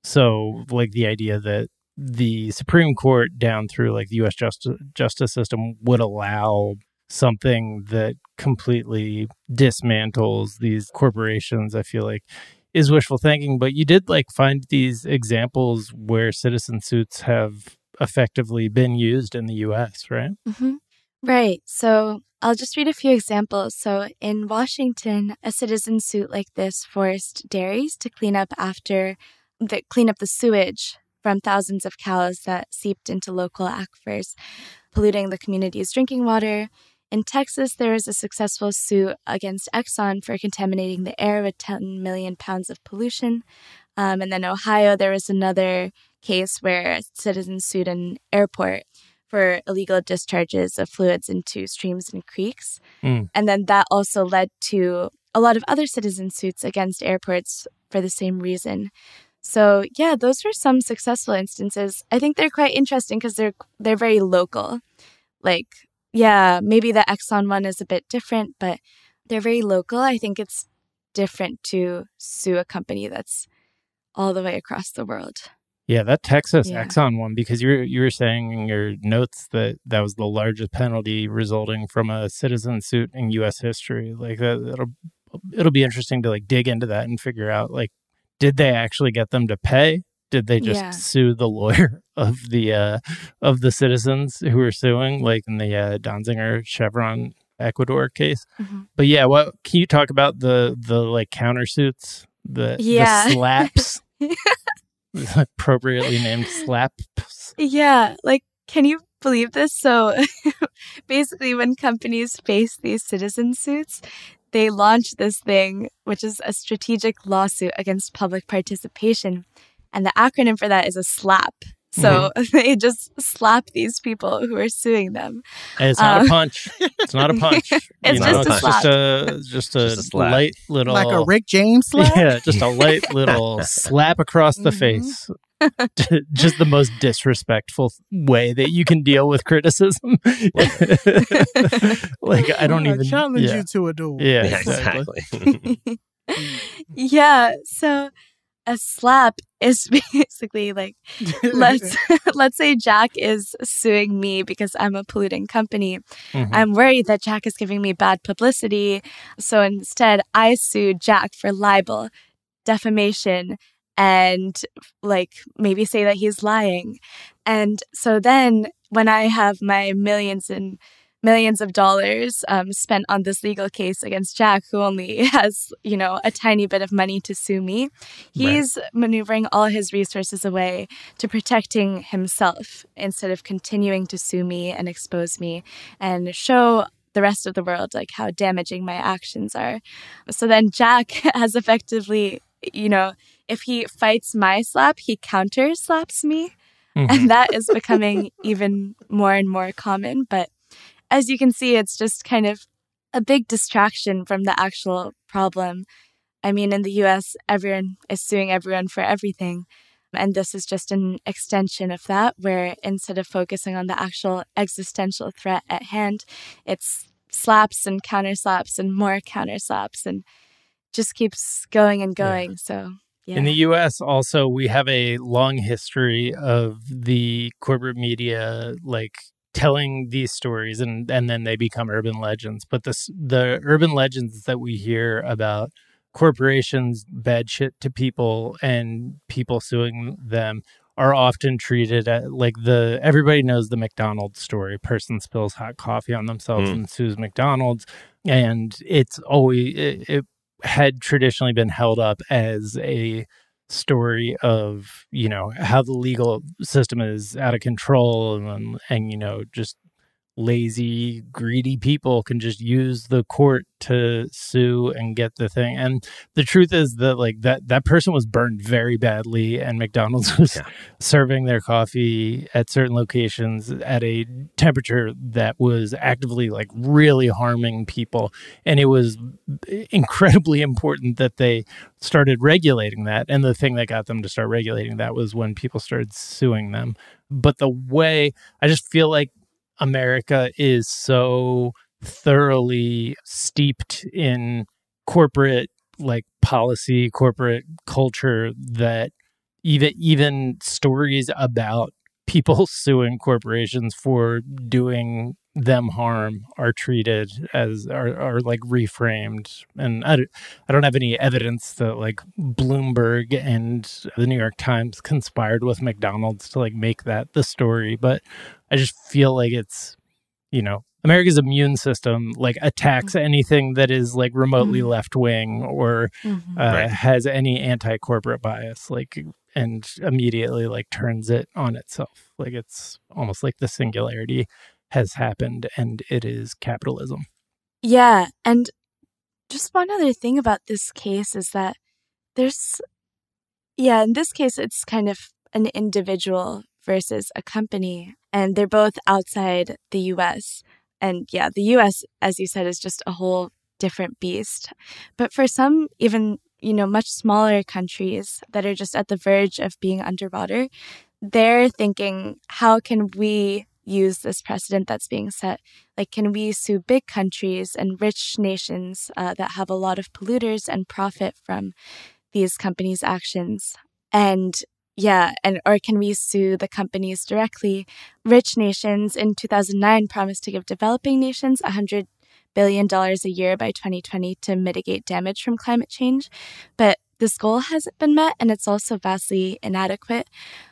So like the idea that the Supreme Court down through like the U S justice, justice system would allow something that completely dismantles these corporations, I feel like is wishful thinking. But you did like find these examples where citizen suits have effectively been used in the U S, right? Mm-hmm. Right. So I'll just read a few examples. So in Washington, a citizen suit like this forced dairies to clean up after the clean up the sewage from thousands of cows that seeped into local aquifers, polluting the community's drinking water. In Texas, there was a successful suit against Exxon for contaminating the air with ten million pounds of pollution. Um, and then Ohio, there was another case where a citizen sued an airport for illegal discharges of fluids into streams and creeks. Mm. And then that also led to a lot of other citizen suits against airports for the same reason. So yeah, those were some successful instances. I think they're quite interesting because they're they're very local. Like, yeah, maybe the Exxon one is a bit different, but they're very local. I think it's different to sue a company that's all the way across the world. Yeah, that Texas yeah. Exxon one, because you were, you were saying in your notes that that was the largest penalty resulting from a citizen suit in U S history. Like, that, it'll, it'll be interesting to like dig into that and figure out, like, did they actually get them to pay? Did they just yeah. sue the lawyer of the uh, of the citizens who were suing, like in the uh, Donziger Chevron Ecuador case? Mm-hmm. But yeah, what can you talk about the the like countersuits, the, yeah. the slaps, appropriately named slaps? Yeah, like, can you believe this? So basically, when companies face these citizen suits, they launch this thing, which is a strategic lawsuit against public participation. And the acronym for that is a SLAP. So mm-hmm. they just slap these people who are suing them. And it's not um, a punch. It's not a punch. It's you know, just a it's slap. Just a, just a, just a light little... Like a Rick James slap? Yeah, just a light little slap across the mm-hmm. face. Just the most disrespectful way that you can deal with criticism. Like, I don't I even... challenge yeah. you to a duel. Yeah, yeah exactly. exactly. Yeah, so... a slap is basically like, let's let's say Jack is suing me because I'm a polluting company. Mm-hmm. I'm worried that Jack is giving me bad publicity. So instead, I sue Jack for libel, defamation, and like maybe say that he's lying. And so then when I have my millions and millions of dollars um, spent on this legal case against Jack, who only has, you know, a tiny bit of money to sue me. He's right. maneuvering all his resources away to protecting himself instead of continuing to sue me and expose me and show the rest of the world like how damaging my actions are. So then Jack has effectively, you know, if he fights my slap, he counter slaps me. Mm-hmm. And that is becoming even more and more common. But as you can see, it's just kind of a big distraction from the actual problem. I mean, in the U S, everyone is suing everyone for everything. And this is just an extension of that, where instead of focusing on the actual existential threat at hand, it's slaps and counter slaps and more counter slaps and just keeps going and going. Yeah. So, yeah. In the U S also, we have a long history of the corporate media, like, telling these stories, and, and then they become urban legends. But this, the urban legends that we hear about corporations bad shit to people and people suing them are often treated at, like, the everybody knows the McDonald's story. Person spills hot coffee on themselves mm. and sues McDonald's, and it's always it, it had traditionally been held up as a story of, you know, how the legal system is out of control, and, and you know, just lazy, greedy people can just use the court to sue and get the thing. And the truth is that, like, that that person was burned very badly, and McDonald's was yeah. serving their coffee at certain locations at a temperature that was actively, like, really harming people. And it was incredibly important that they started regulating that. And the thing that got them to start regulating that was when people started suing them. But the way, I just feel like America is so thoroughly steeped in corporate, like, policy, corporate culture, that even even stories about people suing corporations for doing them harm are treated as are, are like reframed. And I, I don't have any evidence that, like, Bloomberg and the New York Times conspired with McDonald's to, like, make that the story, but I just feel like it's, you know, America's immune system, like, attacks anything that is, like, remotely mm-hmm. left wing or mm-hmm. uh, right. has any anti-corporate bias, like, and immediately, like, turns it on itself. Like, it's almost like the singularity has happened, and it is capitalism. Yeah, and just one other thing about this case is that there's, yeah, in this case, it's kind of an individual versus a company, and they're both outside the U S. And yeah, the U S, as you said, is just a whole different beast. But for some, even, you know, much smaller countries that are just at the verge of being underwater, they're thinking, how can we use this precedent that's being set? Like, can we sue big countries and rich nations uh, that have a lot of polluters and profit from these companies' actions? And yeah, and or can we sue the companies directly? Rich nations in two thousand nine promised to give developing nations one hundred billion dollars a year by twenty twenty to mitigate damage from climate change. But this goal hasn't been met, and it's also vastly inadequate.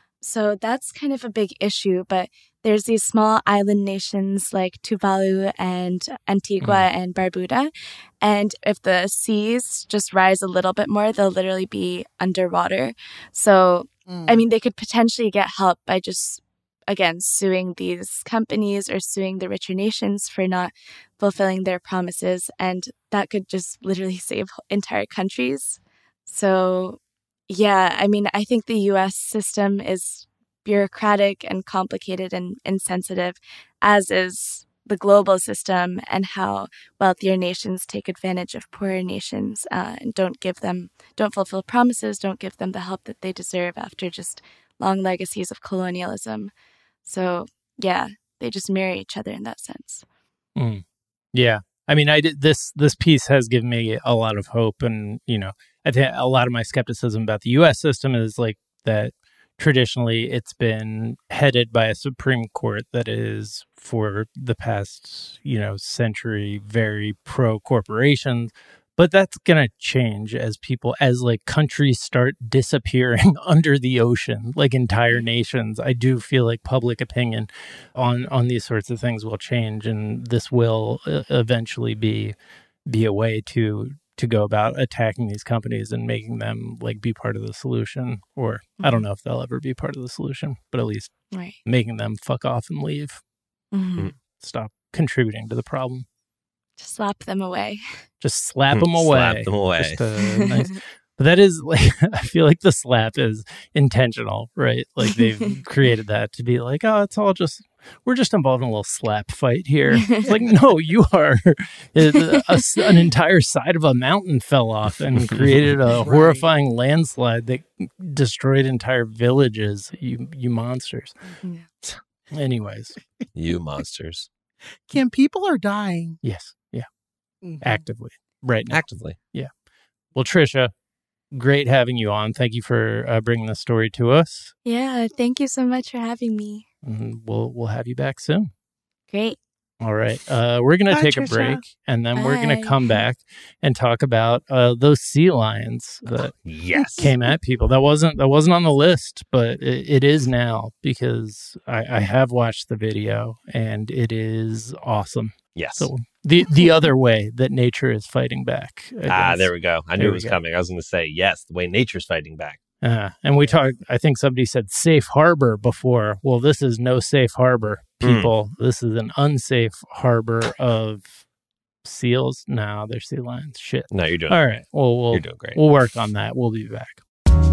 So that's kind of a big issue. But there's these small island nations like Tuvalu and Antigua mm. and Barbuda. And if the seas just rise a little bit more, they'll literally be underwater. So, mm. I mean, they could potentially get help by just, again, suing these companies or suing the richer nations for not fulfilling their promises. And that could just literally save entire countries. So, yeah, I mean, I think the U S system is bureaucratic and complicated and insensitive, as is the global system, and how wealthier nations take advantage of poorer nations uh, and don't give them, don't fulfill promises, don't give them the help that they deserve after just long legacies of colonialism. So, yeah, they just mirror each other in that sense. Mm. Yeah. I mean, I did this, this piece has given me a lot of hope, and, you know, I think a lot of my skepticism about the U S system is like that traditionally it's been headed by a Supreme Court that is, for the past, you know, century, very pro-corporations. But that's going to change as people, as like countries start disappearing under the ocean, like entire nations. I do feel like public opinion on, on these sorts of things will change, and this will uh, eventually be be a way to to go about attacking these companies and making them like be part of the solution. Or mm-hmm. I don't know if they'll ever be part of the solution, but at least right. making them fuck off and leave. Mm-hmm. Stop contributing to the problem. Just slap them away. Just slap them away. Slap them away. Just, uh, nice. But that is like, I feel like the slap is intentional, right? Like they've created that to be like, oh, it's all just, we're just involved in a little slap fight here. It's like, no, you are. A, a, an entire side of a mountain fell off and created a right. horrifying landslide that destroyed entire villages. You, you monsters. Yeah. Anyways. You monsters. Kim, people are dying. Yes. Yeah. Mm-hmm. Actively. Right now. Actively. Yeah. Well, Trisha, great having you on. Thank you for uh, bringing the story to us. Yeah. Thank you so much for having me. And we'll we'll have you back soon. Great. All right. Uh, we're going to take Trisha. a break, and then Bye. we're going to come back and talk about uh, those sea lions that yes. came at people. That wasn't that wasn't on the list, but it, it is now, because I, I have watched the video, and it is awesome. Yes. So the the other way that nature is fighting back. Ah, against- there we go. I knew There it we was go. coming. I was going to say, yes, the way nature's fighting back. Uh, and we talked, I think somebody said safe harbor before. Well, this is no safe harbor, people. Mm. This is an unsafe harbor of seals. No, they're sea lions. Shit. No, you're doing All right. Well, we'll, You're doing great. We'll work on that. We'll be back.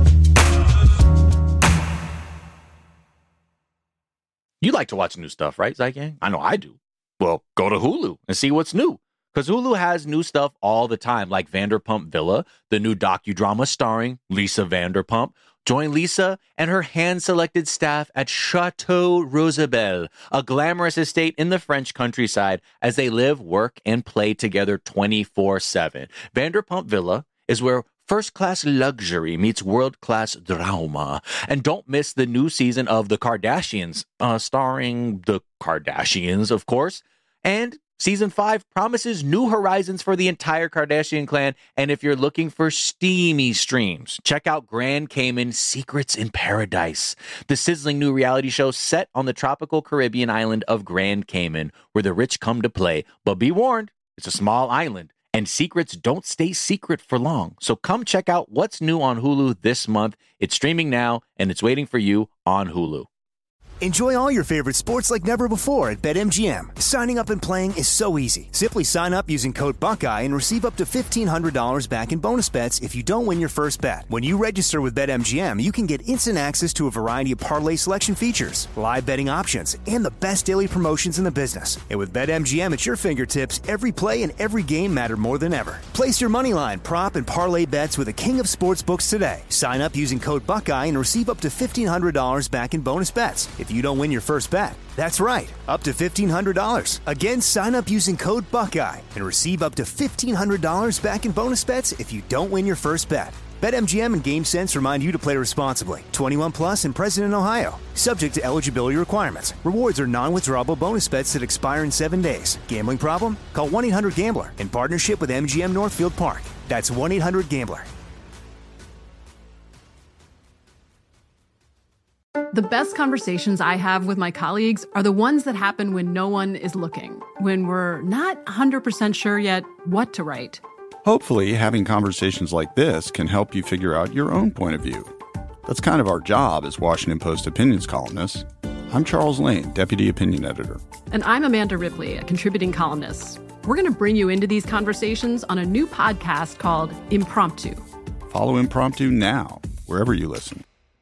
You like to watch new stuff, right, Zygang? I know I do. Well, go to Hulu and see what's new. Because Hulu has new stuff all the time, like Vanderpump Villa, the new docudrama starring Lisa Vanderpump. Join Lisa and her hand-selected staff at Chateau Rosabelle, a glamorous estate in the French countryside, as they live, work, and play together twenty-four seven. Vanderpump Villa is where first-class luxury meets world-class drama. And don't miss the new season of The Kardashians, uh, starring the Kardashians, of course. And Season five promises new horizons for the entire Kardashian clan, and if you're looking for steamy streams, check out Grand Cayman Secrets in Paradise, the sizzling new reality show set on the tropical Caribbean island of Grand Cayman, where the rich come to play. But be warned, it's a small island, and secrets don't stay secret for long. So come check out what's new on Hulu this month. It's streaming now, and it's waiting for you on Hulu. Enjoy all your favorite sports like never before at BetMGM. Signing up and playing is so easy. Simply sign up using code Buckeye and receive up to fifteen hundred dollars back in bonus bets if you don't win your first bet. When you register with BetMGM, you can get instant access to a variety of parlay selection features, live betting options, and the best daily promotions in the business. And with BetMGM at your fingertips, every play and every game matter more than ever. Place your moneyline, prop, and parlay bets with the king of sportsbooks today. Sign up using code Buckeye and receive up to fifteen hundred dollars back in bonus bets if you don't win your first bet. That's right, up to fifteen hundred dollars. Again, sign up using code Buckeye and receive up to fifteen hundred dollars back in bonus bets if you don't win your first bet. BetMGM and GameSense remind you to play responsibly. twenty-one plus and present in Ohio. Subject to eligibility requirements. Rewards are non-withdrawable bonus bets that expire in seven days. Gambling problem? Call one eight hundred gambler in partnership with M G M Northfield Park. That's one eight hundred gambler. The best conversations I have with my colleagues are the ones that happen when no one is looking, when we're not one hundred percent sure yet what to write. Hopefully, having conversations like this can help you figure out your own point of view. That's kind of our job as Washington Post opinions columnists. I'm Charles Lane, Deputy Opinion Editor. And I'm Amanda Ripley, a contributing columnist. We're going to bring you into these conversations on a new podcast called Impromptu. Follow Impromptu now, wherever you listen.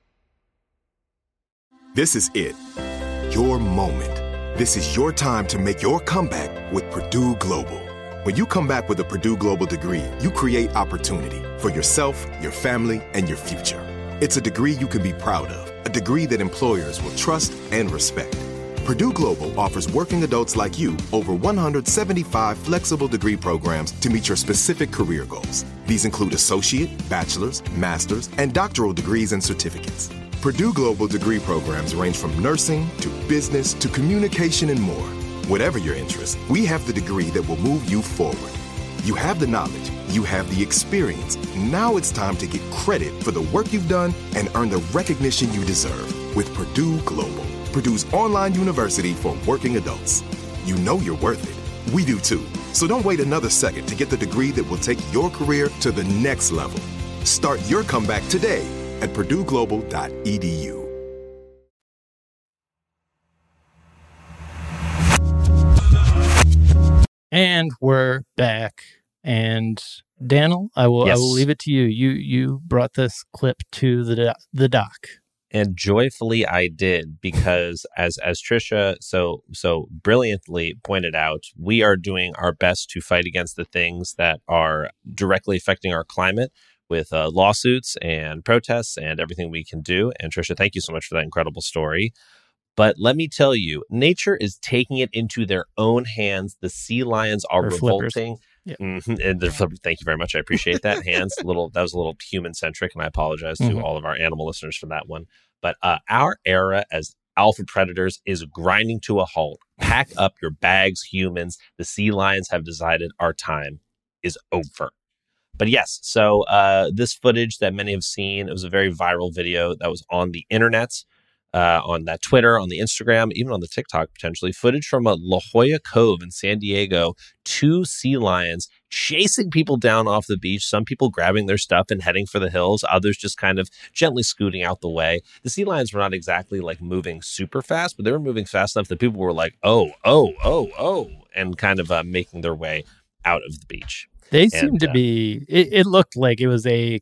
This is it. Your moment. This is your time to make your comeback with Purdue Global. When you come back with a Purdue Global degree, you create opportunity for yourself, your family, and your future. It's a degree you can be proud of, a degree that employers will trust and respect. Purdue Global offers working adults like you over one hundred seventy-five flexible degree programs to meet your specific career goals. These include associate, bachelor's, master's, and doctoral degrees and certificates. Purdue Global degree programs range from nursing to business to communication and more. Whatever your interest, we have the degree that will move you forward. You have the knowledge, you have the experience. Now it's time to get credit for the work you've done and earn the recognition you deserve with Purdue Global, Purdue's online university for working adults. You know you're worth it. We do too. So don't wait another second to get the degree that will take your career to the next level. Start your comeback today at purdue global dot e d u. And we're back. And Daniel, I will Yes. I will leave it to you. You you brought this clip to the do- the doc. And joyfully I did, because as as Trisha so so brilliantly pointed out, we are doing our best to fight against the things that are directly affecting our climate with uh, lawsuits and protests and everything we can do. And Trisha, thank you so much for that incredible story. But let me tell you, nature is taking it into their own hands. The sea lions are Or flippers. revolting. Yeah. Mhm. And they're flippers. Thank you very much. I appreciate that. Hands, a little that was a little human centric, and I apologize to Mhm. all of our animal listeners for that one. But uh, our era as alpha predators is grinding to a halt. Pack up your bags, humans. The sea lions have decided our time is over. But yes, so uh, this footage that many have seen, it was a very viral video that was on the internet. Uh, on that Twitter, on the Instagram, even on the TikTok, potentially. Footage from a La Jolla Cove in San Diego. Two sea lions chasing people down off the beach. Some people grabbing their stuff and heading for the hills. Others just kind of gently scooting out the way. The sea lions were not exactly like moving super fast, but they were moving fast enough that people were like, oh, oh, oh, oh, and kind of uh, making their way out of the beach. They And, seemed to uh, be, it, it looked like it was a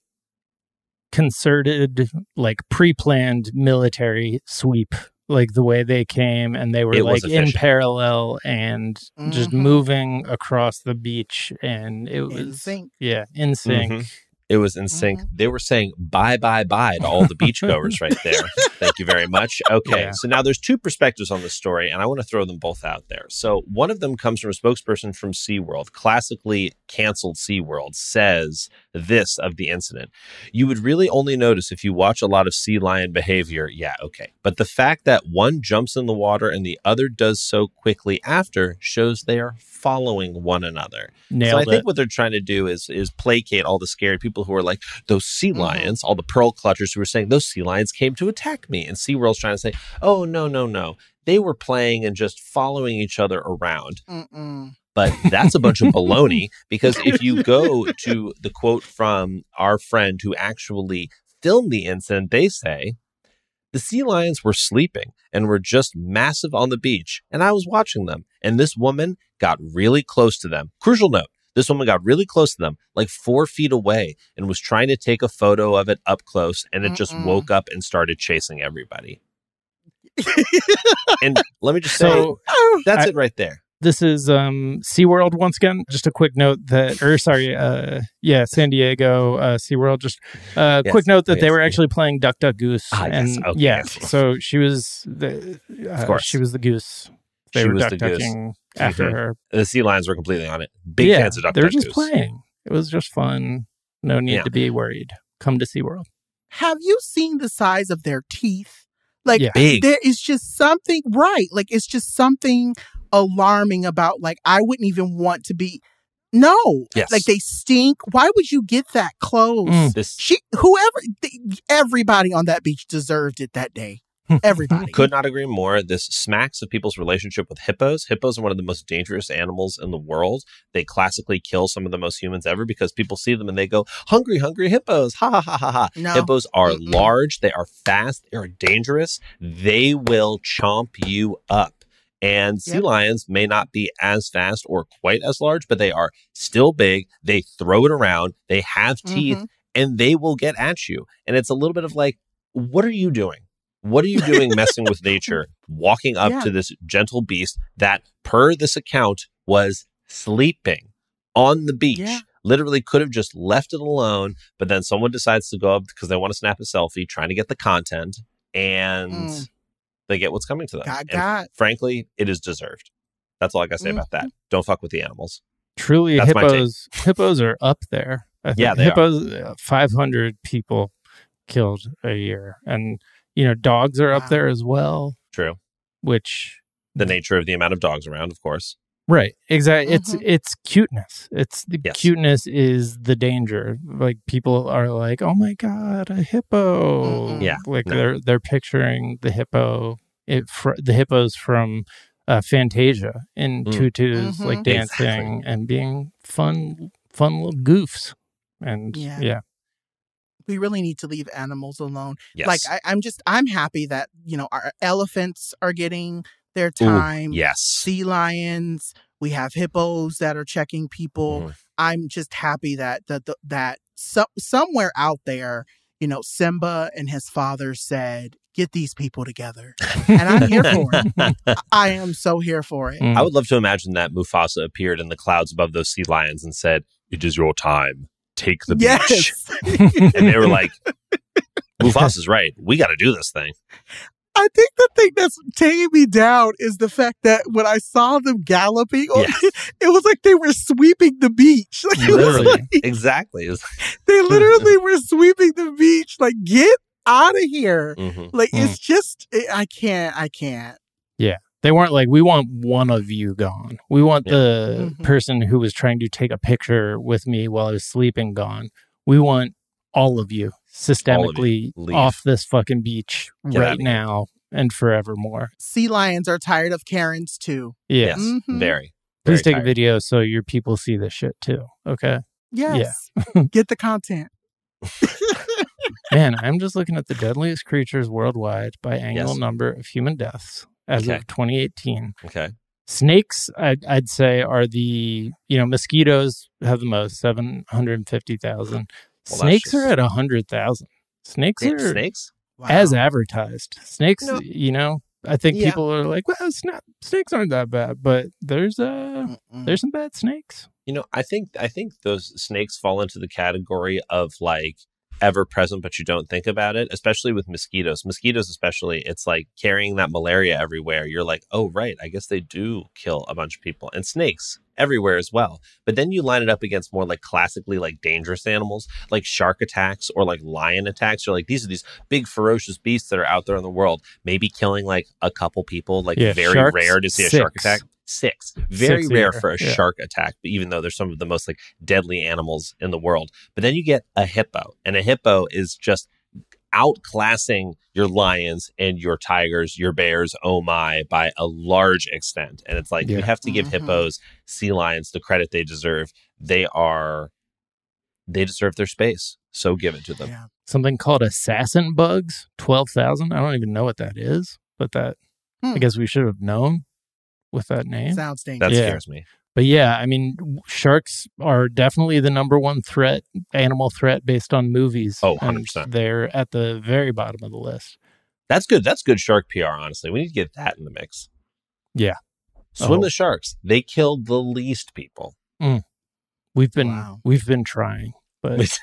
concerted, like pre-planned military sweep, like the way they came and they were It was like in efficient. parallel and just Mhm. moving across the beach. And it was, In sync. yeah, in sync. Mhm. It was in sync. Mhm. They were saying bye, bye, bye to all the beachgoers right there. Thank you very much. Okay, Yeah. so now there's two perspectives on the story, and I want to throw them both out there. So one of them comes from a spokesperson from SeaWorld, classically canceled SeaWorld, says this of the incident. You would really only notice if you watch a lot of sea lion behavior. Yeah, okay. But the fact that one jumps in the water and the other does so quickly after shows they are following one another. Nailed so I it. think what they're trying to do is is placate all the scared people who are like, those sea lions, all the pearl clutchers who were saying those sea lions came to attack me. And SeaWorld's trying to say, oh, no, no, no. They were playing and just following each other around. Mm-mm. But that's a bunch of baloney, because if you go to the quote from our friend who actually filmed the incident, they say, the sea lions were sleeping and were just massive on the beach, and I was watching them. And this woman got really close to them. Crucial note, this woman got really close to them, like four feet away, and was trying to take a photo of it up close, and it just Mm-mm. woke up and started chasing everybody. And let me just say, So that's I- it right there. this is um, SeaWorld once again. Just a quick note that, or sorry, uh, yeah, San Diego, uh, SeaWorld. Just uh, Yes. quick note that Oh, they yes. were actually playing Duck Duck Goose. Ah, yes. and Okay, yeah, yes. so she was the, uh, Of course. she was the goose. They She were was duck the goose. ducking after Mhm. her. The sea lions were completely on it. Big yeah, fans of Duck they were Duck just Goose. playing. It was just fun. No need Yeah. to be worried. Come to SeaWorld. Have you seen the size of their teeth? Like, Yeah. Big. there is just something, right? Like, it's just something alarming about, like, I wouldn't even want to be. No. Yes. Like, they stink. Why would you get that close? Mm. This She, whoever, th- everybody on that beach deserved it that day. Everybody. could not agree more. This smacks of people's relationship with hippos. Hippos are one of the most dangerous animals in the world. They classically kill some of the most humans ever because people see them and they go, hungry, hungry hippos. Ha ha ha ha ha. No. Hippos are Mm-mm. large. They are fast. They are dangerous. They will chomp you up. And sea Yep. lions may not be as fast or quite as large, but they are still big. They throw it around. They have teeth Mhm. and they will get at you. And it's a little bit of like, what are you doing? What are you doing messing with nature, walking up Yeah. to this gentle beast that, per this account, was sleeping on the beach? Yeah. Literally could have just left it alone, but then someone decides to go up because they want to snap a selfie, trying to get the content, and Mm. they get what's coming to them. Got And got. frankly, it is deserved. That's all I got to say about that. Don't fuck with the animals. Truly, That's my take. hippos. Hippos are up there. I think Yeah, they are. hippos. uh, Five hundred people killed a year, and you know dogs are up Wow. there as well. True. Which The nature of the amount of dogs around, of course. Right. Exactly. Mm-hmm. It's it's cuteness. It's the Yes. cuteness is the danger. Like people are like, "Oh my god, a hippo!" Mm-mm. Yeah, Like no. they're they're picturing the hippo. It fr- the hippos from uh, Fantasia in Mm. tutus, Mhm. like dancing Exactly. and being fun, fun little goofs. And Yeah. yeah, We really need to leave animals alone. Yes. Like I, I'm just, I'm happy that, you know, our elephants are getting their Ooh, time. yes. Sea lions. We have hippos that are checking people. Mhm. I'm just happy that that that, that so, somewhere out there, you know, Simba and his father said, "Get these people together," and I'm here for it. I am so here for it. Mm. I would love to imagine that Mufasa appeared in the clouds above those sea lions and said, "It is your time. Take the beach." Yes. And they were like, Mufasa's right. We got to do this thing. I think the thing that's taking me down is the fact that when I saw them galloping, on- Yes. it was like they were sweeping the beach. Like, it was Literally. like- Exactly. It was- they literally were sweeping the beach. Like, get out of here. Mhm. Like, Mm. it's just, it, I can't, I can't. They weren't like, "We want one of you gone. We want Yeah. the Mhm. person who was trying to take a picture with me while I was sleeping gone. We want all of you systemically Leave. off this fucking beach Get right outta here. now and forevermore." Sea lions are tired of Karens too. Yeah. Yes. Mhm. Very. Please very take tired. a video so your people see this shit too. Okay. Yes. Get the content. Man, I'm just looking at the deadliest creatures worldwide by annual Yes. number of human deaths as Okay. of twenty eighteen. Okay. Snakes, I'd, I'd say, are the, you know, mosquitoes have the most, seven hundred fifty thousand. Well, that's Snakes just- are at one hundred thousand. Snakes Snake- are Snakes? Wow. as advertised. Snakes, No. you know, I think Yeah. people are like, well, sna- snakes aren't that bad, but there's uh, Mm-mm. there's some bad snakes. You know, I think I think those snakes fall into the category of like ever present, but you don't think about it, especially with mosquitoes. Mosquitoes, especially, it's like carrying that malaria everywhere. You're like, oh, right, I guess they do kill a bunch of people. And snakes everywhere as well. But then you line it up against more like classically like dangerous animals, like shark attacks or like lion attacks. You're like, these are these big ferocious beasts that are out there in the world, maybe killing like a couple people, like Yeah, very sharks, rare to see a shark six. attack. Six. Very Six a rare year, for a yeah. shark attack, but even though they're some of the most like deadly animals in the world. But then you get a hippo, and a hippo is just outclassing your lions and your tigers, your bears, oh my, by a large extent. And it's like, Yeah. you have to give Mhm. hippos, sea lions, the credit they deserve. They are, they deserve their space. So give it to them. Yeah. Something called assassin bugs, twelve thousand. I don't even know what that is, but that, I Hmm. guess we should have known with that name. Sounds That dangerous. Yeah. scares me. But yeah, I mean, w- sharks are definitely the number one threat, animal threat based on movies. Oh, and one hundred percent. They're at the very bottom of the list. That's good. That's good shark P R, honestly. We need to get that in the mix. Yeah. Swim Oh. the sharks. They killed the least people. We've been Wow. we've been trying, but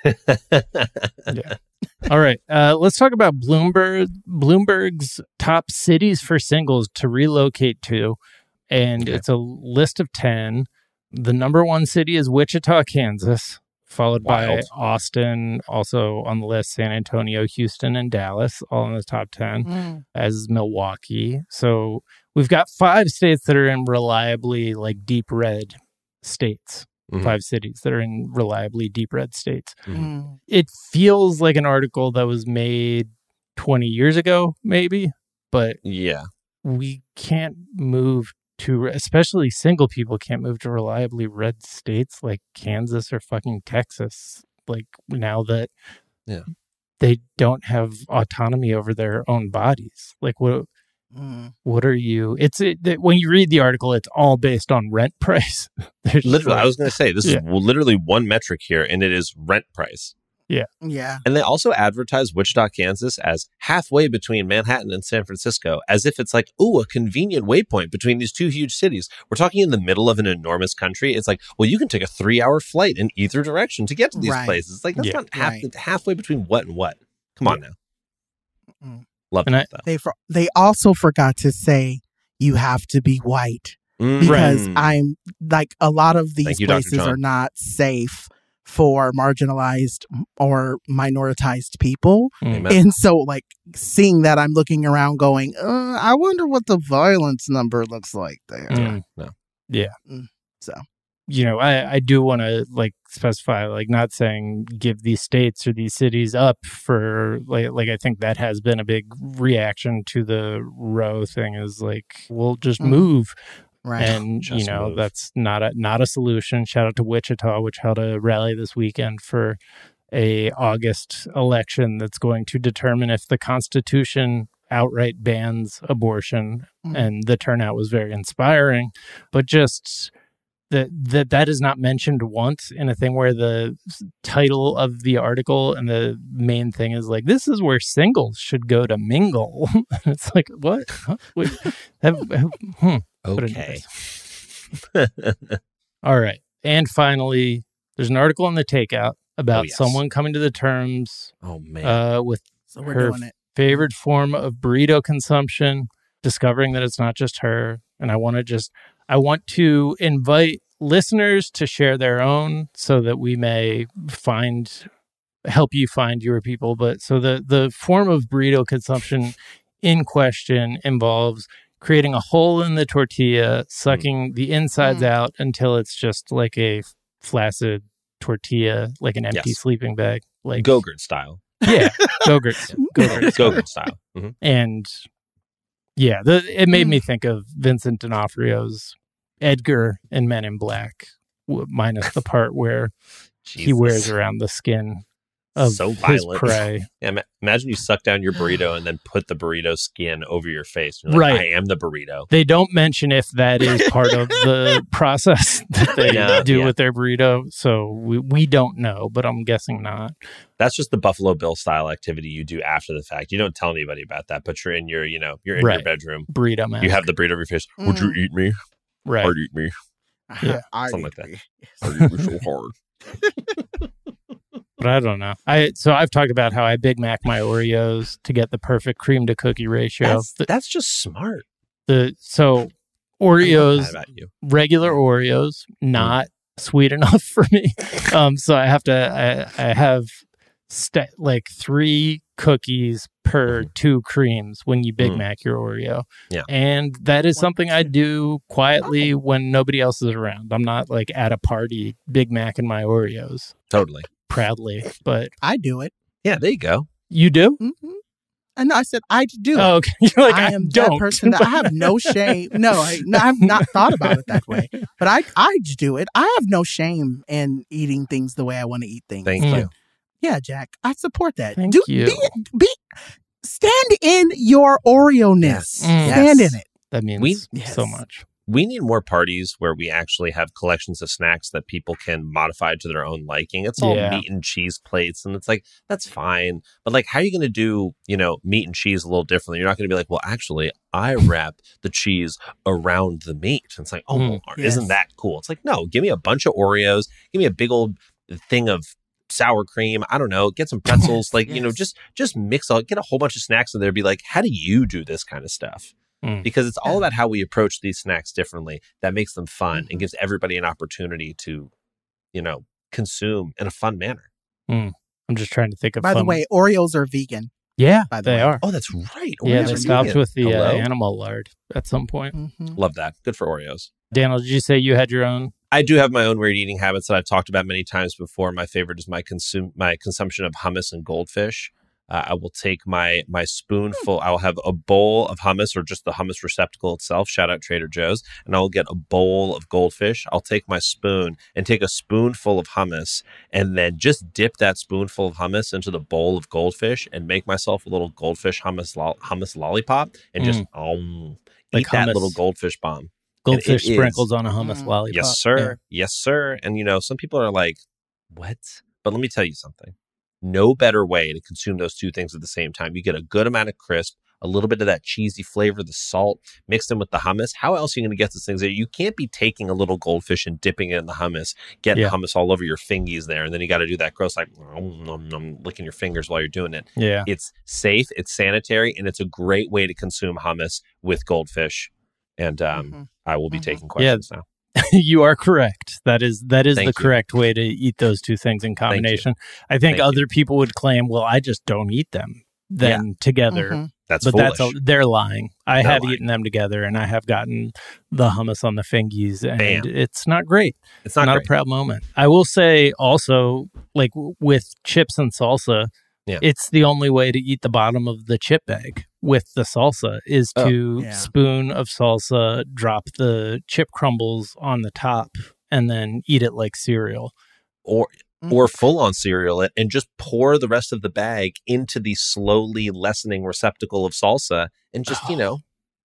yeah. All right, uh, let's talk about Bloomberg. Bloomberg's top cities for singles to relocate to, and Okay. it's a list of ten. The number one city is Wichita, Kansas, followed by Wild. Austin, also on the list. San Antonio, Houston, and Dallas, all in the top ten. Mm. As is Milwaukee. So we've got five states that are in reliably like deep red states. Mhm. Five cities that are in reliably deep red states. Mm. It feels like an article that was made twenty years ago, maybe, but Yeah. we can't move to, especially single people can't move to reliably red states like Kansas or fucking Texas. Like now that Yeah. they don't have autonomy over their own bodies. Like what? Mm. What are you? It's it, that when you read the article, it's all based on rent price. There's Literally, like- I was going to say, this Yeah. is literally one metric here, and it is rent price. Yeah. And they also advertise Wichita, Kansas as halfway between Manhattan and San Francisco, as if it's like, ooh, a convenient waypoint between these two huge cities. We're talking in the middle of an enormous country. It's like, well, you can take a three-hour flight in either direction to get to these Right. places. It's like, that's Yeah. not half, Right. halfway between what and what. Come on now. Mm. Love And that, I- though. They for, they also forgot to say you have to be white Mm. because Right. I'm like a lot of these Thank you, Doctor places John. are not safe for marginalized or minoritized people. Mm. Amen. And so like seeing that, I'm looking around going, uh, I wonder what the violence number looks like there. Mm. No. Yeah. Mm, so. You know, I, I do want to like specify, like not saying give these states or these cities up for like, like I think that has been a big reaction to the Roe thing is like, we'll just mm. move. Right. And, just you know, move. that's not a, not a solution. Shout out to Wichita, which held a rally this weekend for a August election that's going to determine if the Constitution outright bans abortion. Mm. And the turnout was very inspiring, but just... That, that that is not mentioned once in a thing where the title of the article and the main thing is like, this is where singles should go to mingle. It's like, what? Huh? Wait, have, have, hmm. Okay. All right. And finally, there's an article in the Takeout about oh, yes. someone coming to the terms oh, man. Uh, with so we're her doing it. favorite form of burrito consumption, discovering that it's not just her. And I want to just... I want to invite listeners to share their own so that we may find, help you find your people. But so the, the form of burrito consumption in question involves creating a hole in the tortilla, sucking mm. the insides mm. out until it's just like a flaccid tortilla, like an empty yes. sleeping bag. Like Go-Gurt style. Yeah, Go-Gurt. Go-Gurt, Go-Gurt style. Mm-hmm. And yeah, the, it made me think of Vincent D'Onofrio's Edgar in Men in Black, minus the part where he wears around the skin of so his violent. prey. Yeah, ma- imagine you suck down your burrito and then put the burrito skin over your face. You're like, right. I am the burrito. They don't mention if that is part of the process that they no, do yeah. with their burrito. So we, we don't know, but I'm guessing not. That's just the Buffalo Bill style activity you do after the fact. You don't tell anybody about that, but you're in your, you know, you're in right. your bedroom. Burrito man. You have the burrito over your face. Mm. Would you eat me? Right. Hard eat me. Yeah. Something like that. Hard eat me so hard. But I don't know. I so I've talked about how I Big Mac my Oreos to get the perfect cream to cookie ratio. That's, the, that's just smart. The so Oreos, about you. regular Oreos, not mm. sweet enough for me. Um, so I have to. I, I have st- like three cookies per mm. two creams when you Big mm. Mac your Oreo. Yeah, and that is something I do quietly when nobody else is around. I'm not like at a party Big Mac and my Oreos. Totally. Proudly, but I do it. Yeah, there you go. You do? Mm-hmm. And I said I do. Oh, okay. You're like, I, I am don't. that person that I have no shame. No, I, no, I've not thought about it that way. But I, I just do it. I have no shame in eating things the way I want to eat things. Thank but, you. Yeah, Jack, I support that. Thank do, you. Be, be, stand in your Oreo-ness. Yes. Stand yes. in it. That means we, yes. so much. We need more parties where we actually have collections of snacks that people can modify to their own liking. It's all yeah. meat and cheese plates, and it's like, that's fine. But like, how are you going to do, you know, meat and cheese a little differently? You're not going to be like, well, actually, I wrap the cheese around the meat. And it's like, oh, Mm, isn't yes. that cool? It's like, no, give me a bunch of Oreos. Give me a big old thing of sour cream. I don't know. Get some pretzels. Like, Yes. you know, just just mix all, get a whole bunch of snacks in there. Be like, how do you do this kind of stuff? Mm. Because it's all about how we approach these snacks differently. That makes them fun Mhm. and gives everybody an opportunity to, you know, consume in a fun manner. Mm. I'm just trying to think of By fun. the way, Oreos are vegan. yeah, by the they way. are. Oh, that's right. Yeah, Oreos they are stopped vegan. with the uh, Hello? animal lard at some point. Mm-hmm. Love that. Good for Oreos. Daniel, did you say you had your own? I do have my own weird eating habits that I've talked about many times before. My favorite is my consume my consumption of hummus and goldfish. Uh, I will take my my spoonful. I will have a bowl of hummus or just the hummus receptacle itself. Shout out Trader Joe's. And I'll get a bowl of goldfish. I'll take my spoon and take a spoonful of hummus and then just dip that spoonful of hummus into the bowl of goldfish and make myself a little goldfish hummus lo- hummus lollipop and just um, Like eat that hummus. little goldfish bomb. Goldfish it is- sprinkles on a hummus Mm. lollipop. Yes, sir. Yes, sir. And, you know, some people are like, what? But let me tell you something. No better way to consume those two things at the same time. You get a good amount of crisp, a little bit of that cheesy flavor, the salt, mixed in with the hummus. How else are you going to get these things there? You can't be taking a little goldfish and dipping it in the hummus, getting Yeah. hummus all over your fingies there. And then you got to do that gross, like, nom, nom, nom, licking your fingers while you're doing it. Yeah. It's safe, it's sanitary, and it's a great way to consume hummus with goldfish. And um, Mhm. I will be Mhm. taking questions now. You are correct. That is that is Thank the you. correct way to eat those two things in combination. I think Thank other people would claim, well, I just don't eat them then together. Mhm. That's but foolish. that's a, they're lying. I They're have lying. eaten them together, and I have gotten the hummus on the fingies, and Bam. it's not great. It's not, not great. a proud moment. I will say also, like w- with chips and salsa, Yeah. it's the only way to eat the bottom of the chip bag with the salsa is Oh. to Yeah. spoon of salsa, drop the chip crumbles on the top, and then eat it like cereal. Or Mm. or full on cereal it and just pour the rest of the bag into the slowly lessening receptacle of salsa and just, you know,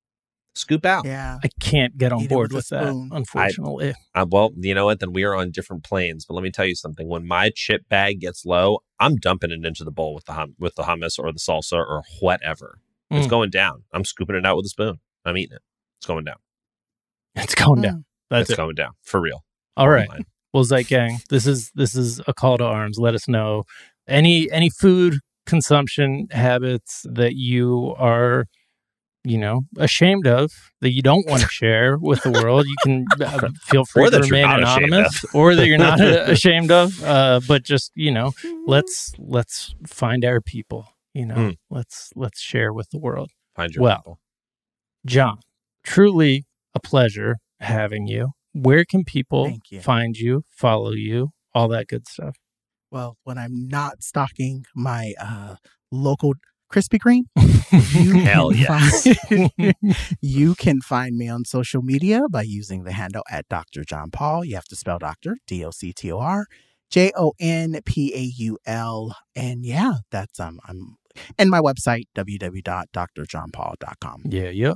scoop out. Yeah. I can't get on Eat it board with a with that, spoon. unfortunately. Uh, well, you know what? Then we are on different planes. But let me tell you something. When my chip bag gets low, I'm dumping it into the bowl with the hum- with the hummus or the salsa or whatever. It's Mm. going down. I'm scooping it out with a spoon. I'm eating it. It's going down. It's going Mm. down. That's it's it. going down for real. All right. Online. Well, Zeit Gang, this is this is a call to arms. Let us know any any food consumption habits that you are, you know, ashamed of, that you don't want to share with the world. You can uh, feel free Or to that you're remain not ashamed anonymous, of. or that you're not uh, ashamed of. Uh, but just, you know, let's let's find our people. You know, Mm. let's let's share with the world. Find your Well, people. John, truly a pleasure having you. Where can people Thank you. find you, follow you, all that good stuff? Well, when I'm not stocking my uh, local Krispy Kreme, you Hell can yes. find, you can find me on social media by using the handle at Doctor John Paul. You have to spell Doctor, D O C T O R, J O N P A U L. And yeah, that's um, I'm and my website, w w w dot d r john paul dot com. Yeah, yeah.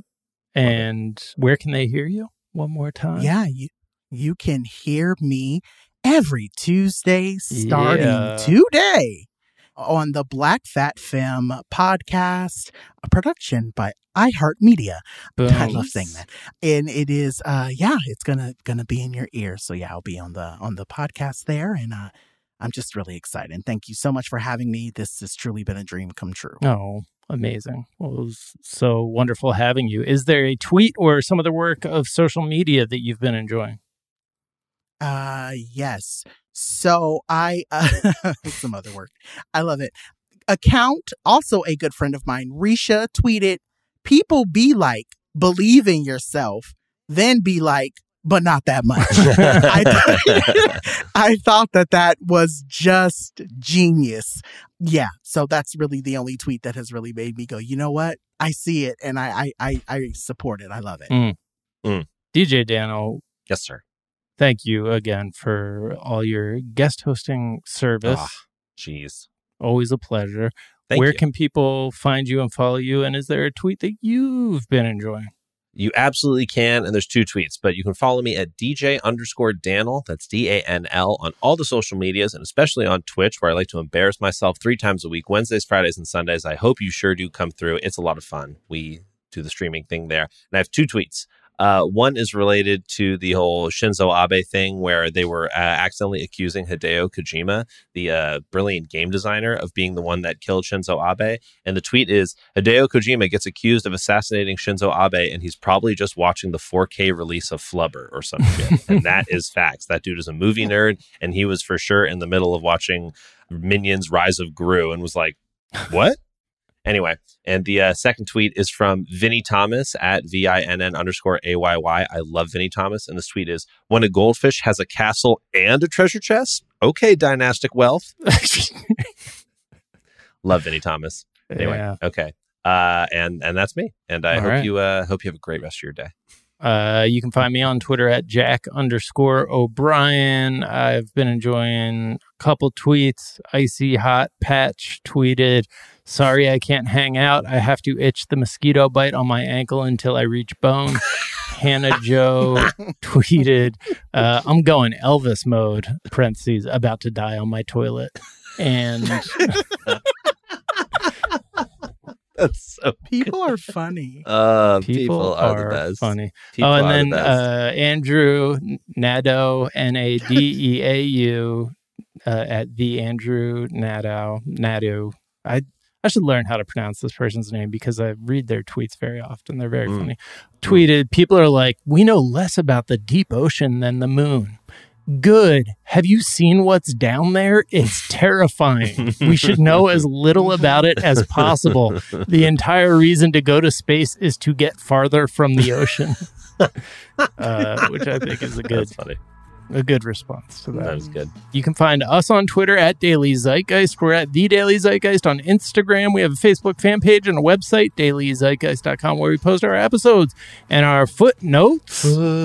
And where can they hear you? One more time. Yeah, you you can hear me every Tuesday starting Yeah. today on the Black Fat Femme podcast, a production by iHeartMedia. I Boom. love saying that. And it is uh yeah, it's gonna gonna be in your ear. So yeah, I'll be on the on the podcast there, and uh I'm just really excited. And thank you so much for having me. This has truly been a dream come true. Oh, amazing. Well, it was so wonderful having you. Is there a tweet or some other work of social media that you've been enjoying? Uh, yes. So I, uh, some other work. I love it. Account, also a good friend of mine, Risha, tweeted, people be like, believe in yourself, then be like, but not that much. I, th- I thought that that was just genius. Yeah. So that's really the only tweet that has really made me go, you know what? I see it and I, I, I, I support it. I love it. Mm. Mm. D J Dano, Yes, sir. thank you again for all your guest hosting service. Ah, Jeez. Always a pleasure. Thank Where you. can people find you and follow you? And is there a tweet that you've been enjoying? You absolutely can. And there's two tweets, but you can follow me at D J underscore Danel. That's D A N L on all the social medias and especially on Twitch, where I like to embarrass myself three times a week, Wednesdays, Fridays, and Sundays. I hope you sure do come through. It's a lot of fun. We do the streaming thing there. And I have two tweets. Uh, one is related to the whole Shinzo Abe thing where they were uh, accidentally accusing Hideo Kojima, the uh, brilliant game designer, of being the one that killed Shinzo Abe. And the tweet is, Hideo Kojima gets accused of assassinating Shinzo Abe, and he's probably just watching the four K release of Flubber or some shit. And that is facts. That dude is a movie nerd, and he was for sure in the middle of watching Minions Rise of Gru and was like, what? Anyway, and the uh, second tweet is from Vinny Thomas at V I N N underscore A Y Y. I love Vinny Thomas. And this tweet is, when a goldfish has a castle and a treasure chest, okay, dynastic wealth. Love Vinny Thomas. Anyway, Yeah. okay. Uh, and and that's me. And I All hope right. you uh, hope you have a great rest of your day. Uh, you can find me on Twitter at Jack underscore O'Brien. I've been enjoying a couple tweets. Icy Hot Patch tweeted, sorry I can't hang out. I have to itch the mosquito bite on my ankle until I reach bone. Hannah Joe tweeted, uh, I'm going Elvis mode, parentheses, about to die on my toilet. And That's so People are funny. uh, people, people, are, the are best. funny. People oh, and are then the best. uh, Andrew Nadeau, N A D E A U, uh, at the Andrew Nadeau. Nadeau. I I should learn how to pronounce this person's name because I read their tweets very often. They're very Mm. funny. Tweeted, people are like, we know less about the deep ocean than the moon. Good. Have you seen what's down there? It's terrifying. We should know as little about it as possible. The entire reason to go to space is to get farther from the ocean. uh, which I think is a good, That's funny. a good response to that. That was good. You can find us on Twitter at Daily Zeitgeist. We're at The Daily Zeitgeist on Instagram. We have a Facebook fan page and a website, daily zeitgeist dot com, where we post our episodes and our footnotes.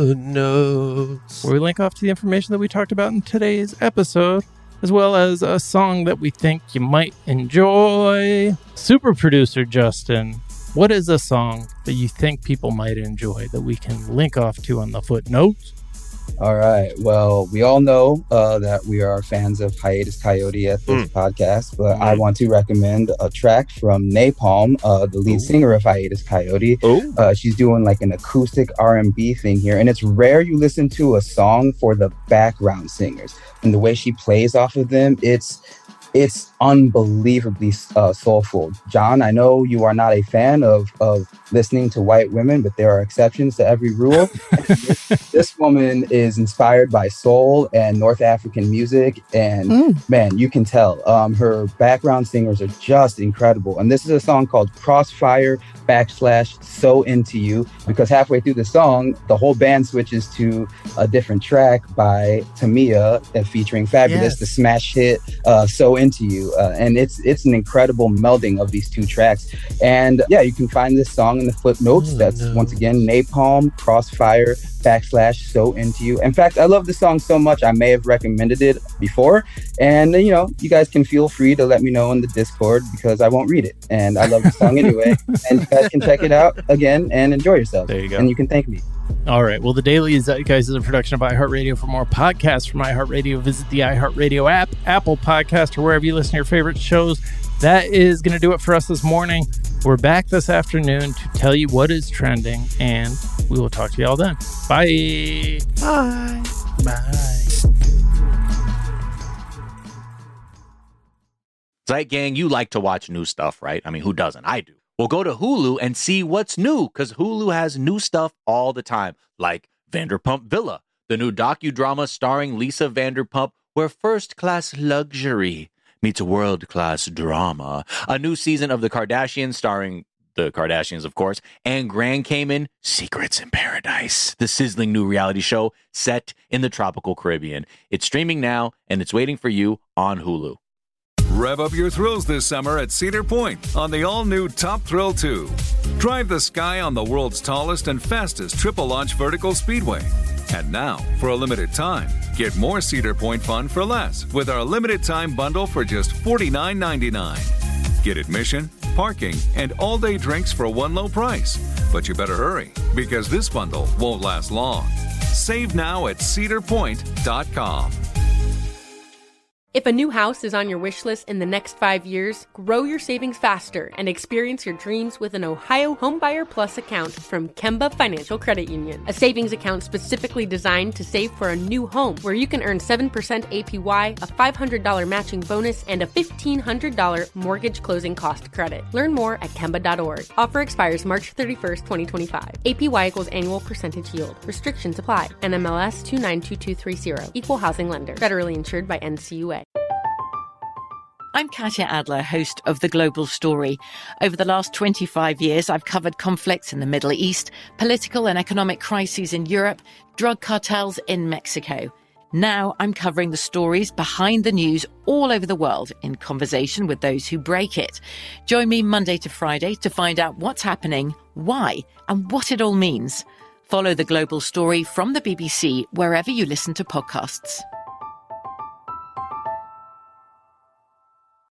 Footnotes. Where we link off to the information that we talked about in today's episode, as well as a song that we think you might enjoy. Super producer Justin, what is a song that you think people might enjoy that we can link off to on the footnotes? All right. Well, we all know uh, that we are fans of Hiatus Coyote at this mm. podcast, but mm. I want to recommend a track from Napalm, uh, the lead Ooh. singer of Hiatus Coyote. Uh, she's doing like an acoustic R and B thing here, and it's rare you listen to a song for the background singers. And the way she plays off of them, it's it's unbelievably uh, soulful. John, I know you are not a fan of, of listening to white women, but there are exceptions to every rule. this, this woman is inspired by soul and North African music. And mm. man, you can tell um, her background singers are just incredible. And this is a song called Crossfire backslash So Into You, because halfway through the song, the whole band switches to a different track by Tamia uh, featuring Fabulous, yes. the smash hit uh, So Into You. Uh, and it's it's an incredible melding of these two tracks. And yeah, you can find this song in the footnotes. Oh, That's no. once again Napalm Crossfire backslash So Into You. In fact, I love the song so much I may have recommended it before. And you know, you guys can feel free to let me know in the Discord because I won't read it. And I love the song anyway. And you guys can check it out again and enjoy yourself. There you go. And you can thank me. All right. Well, the Daily Zeitgeist is a production of iHeartRadio. For more podcasts from iHeartRadio, visit the iHeartRadio app, Apple Podcast, or wherever you listen to your favorite shows. That is going to do it for us this morning. We're back this afternoon to tell you what is trending, and we will talk to you all then. Bye. Bye. Bye. Zeit Gang, you like to watch new stuff, right? I mean, who doesn't? I do. Well, go to Hulu and see what's new, because Hulu has new stuff all the time, like Vanderpump Villa, the new docudrama starring Lisa Vanderpump, where first-class luxury meets world-class drama. A new season of The Kardashians starring the Kardashians, of course, and Grand Cayman, Secrets in Paradise, the sizzling new reality show set in the tropical Caribbean. It's streaming now, and it's waiting for you on Hulu. Rev up your thrills this summer at Cedar Point on the all-new Top Thrill two. Drive the sky on the world's tallest and fastest triple-launch vertical speedway. And now, for a limited time, get more Cedar Point fun for less with our limited-time bundle for just forty-nine ninety-nine. Get admission, parking, and all-day drinks for one low price. But you better hurry, because this bundle won't last long. Save now at cedar point dot com. If a new house is on your wish list in the next five years, grow your savings faster and experience your dreams with an Ohio Homebuyer Plus account from Kemba Financial Credit Union. A savings account specifically designed to save for a new home, where you can earn seven percent A P Y, a five hundred dollars matching bonus, and a fifteen hundred dollars mortgage closing cost credit. Learn more at kemba dot org. Offer expires March thirty-first, twenty twenty-five. A P Y equals annual percentage yield. Restrictions apply. N M L S two nine two two three zero. Equal housing lender. Federally insured by N C U A. I'm Katya Adler, host of The Global Story. Over the last twenty-five years, I've covered conflicts in the Middle East, political and economic crises in Europe, drug cartels in Mexico. Now I'm covering the stories behind the news all over the world in conversation with those who break it. Join me Monday to Friday to find out what's happening, why, and what it all means. Follow The Global Story from the B B C wherever you listen to podcasts.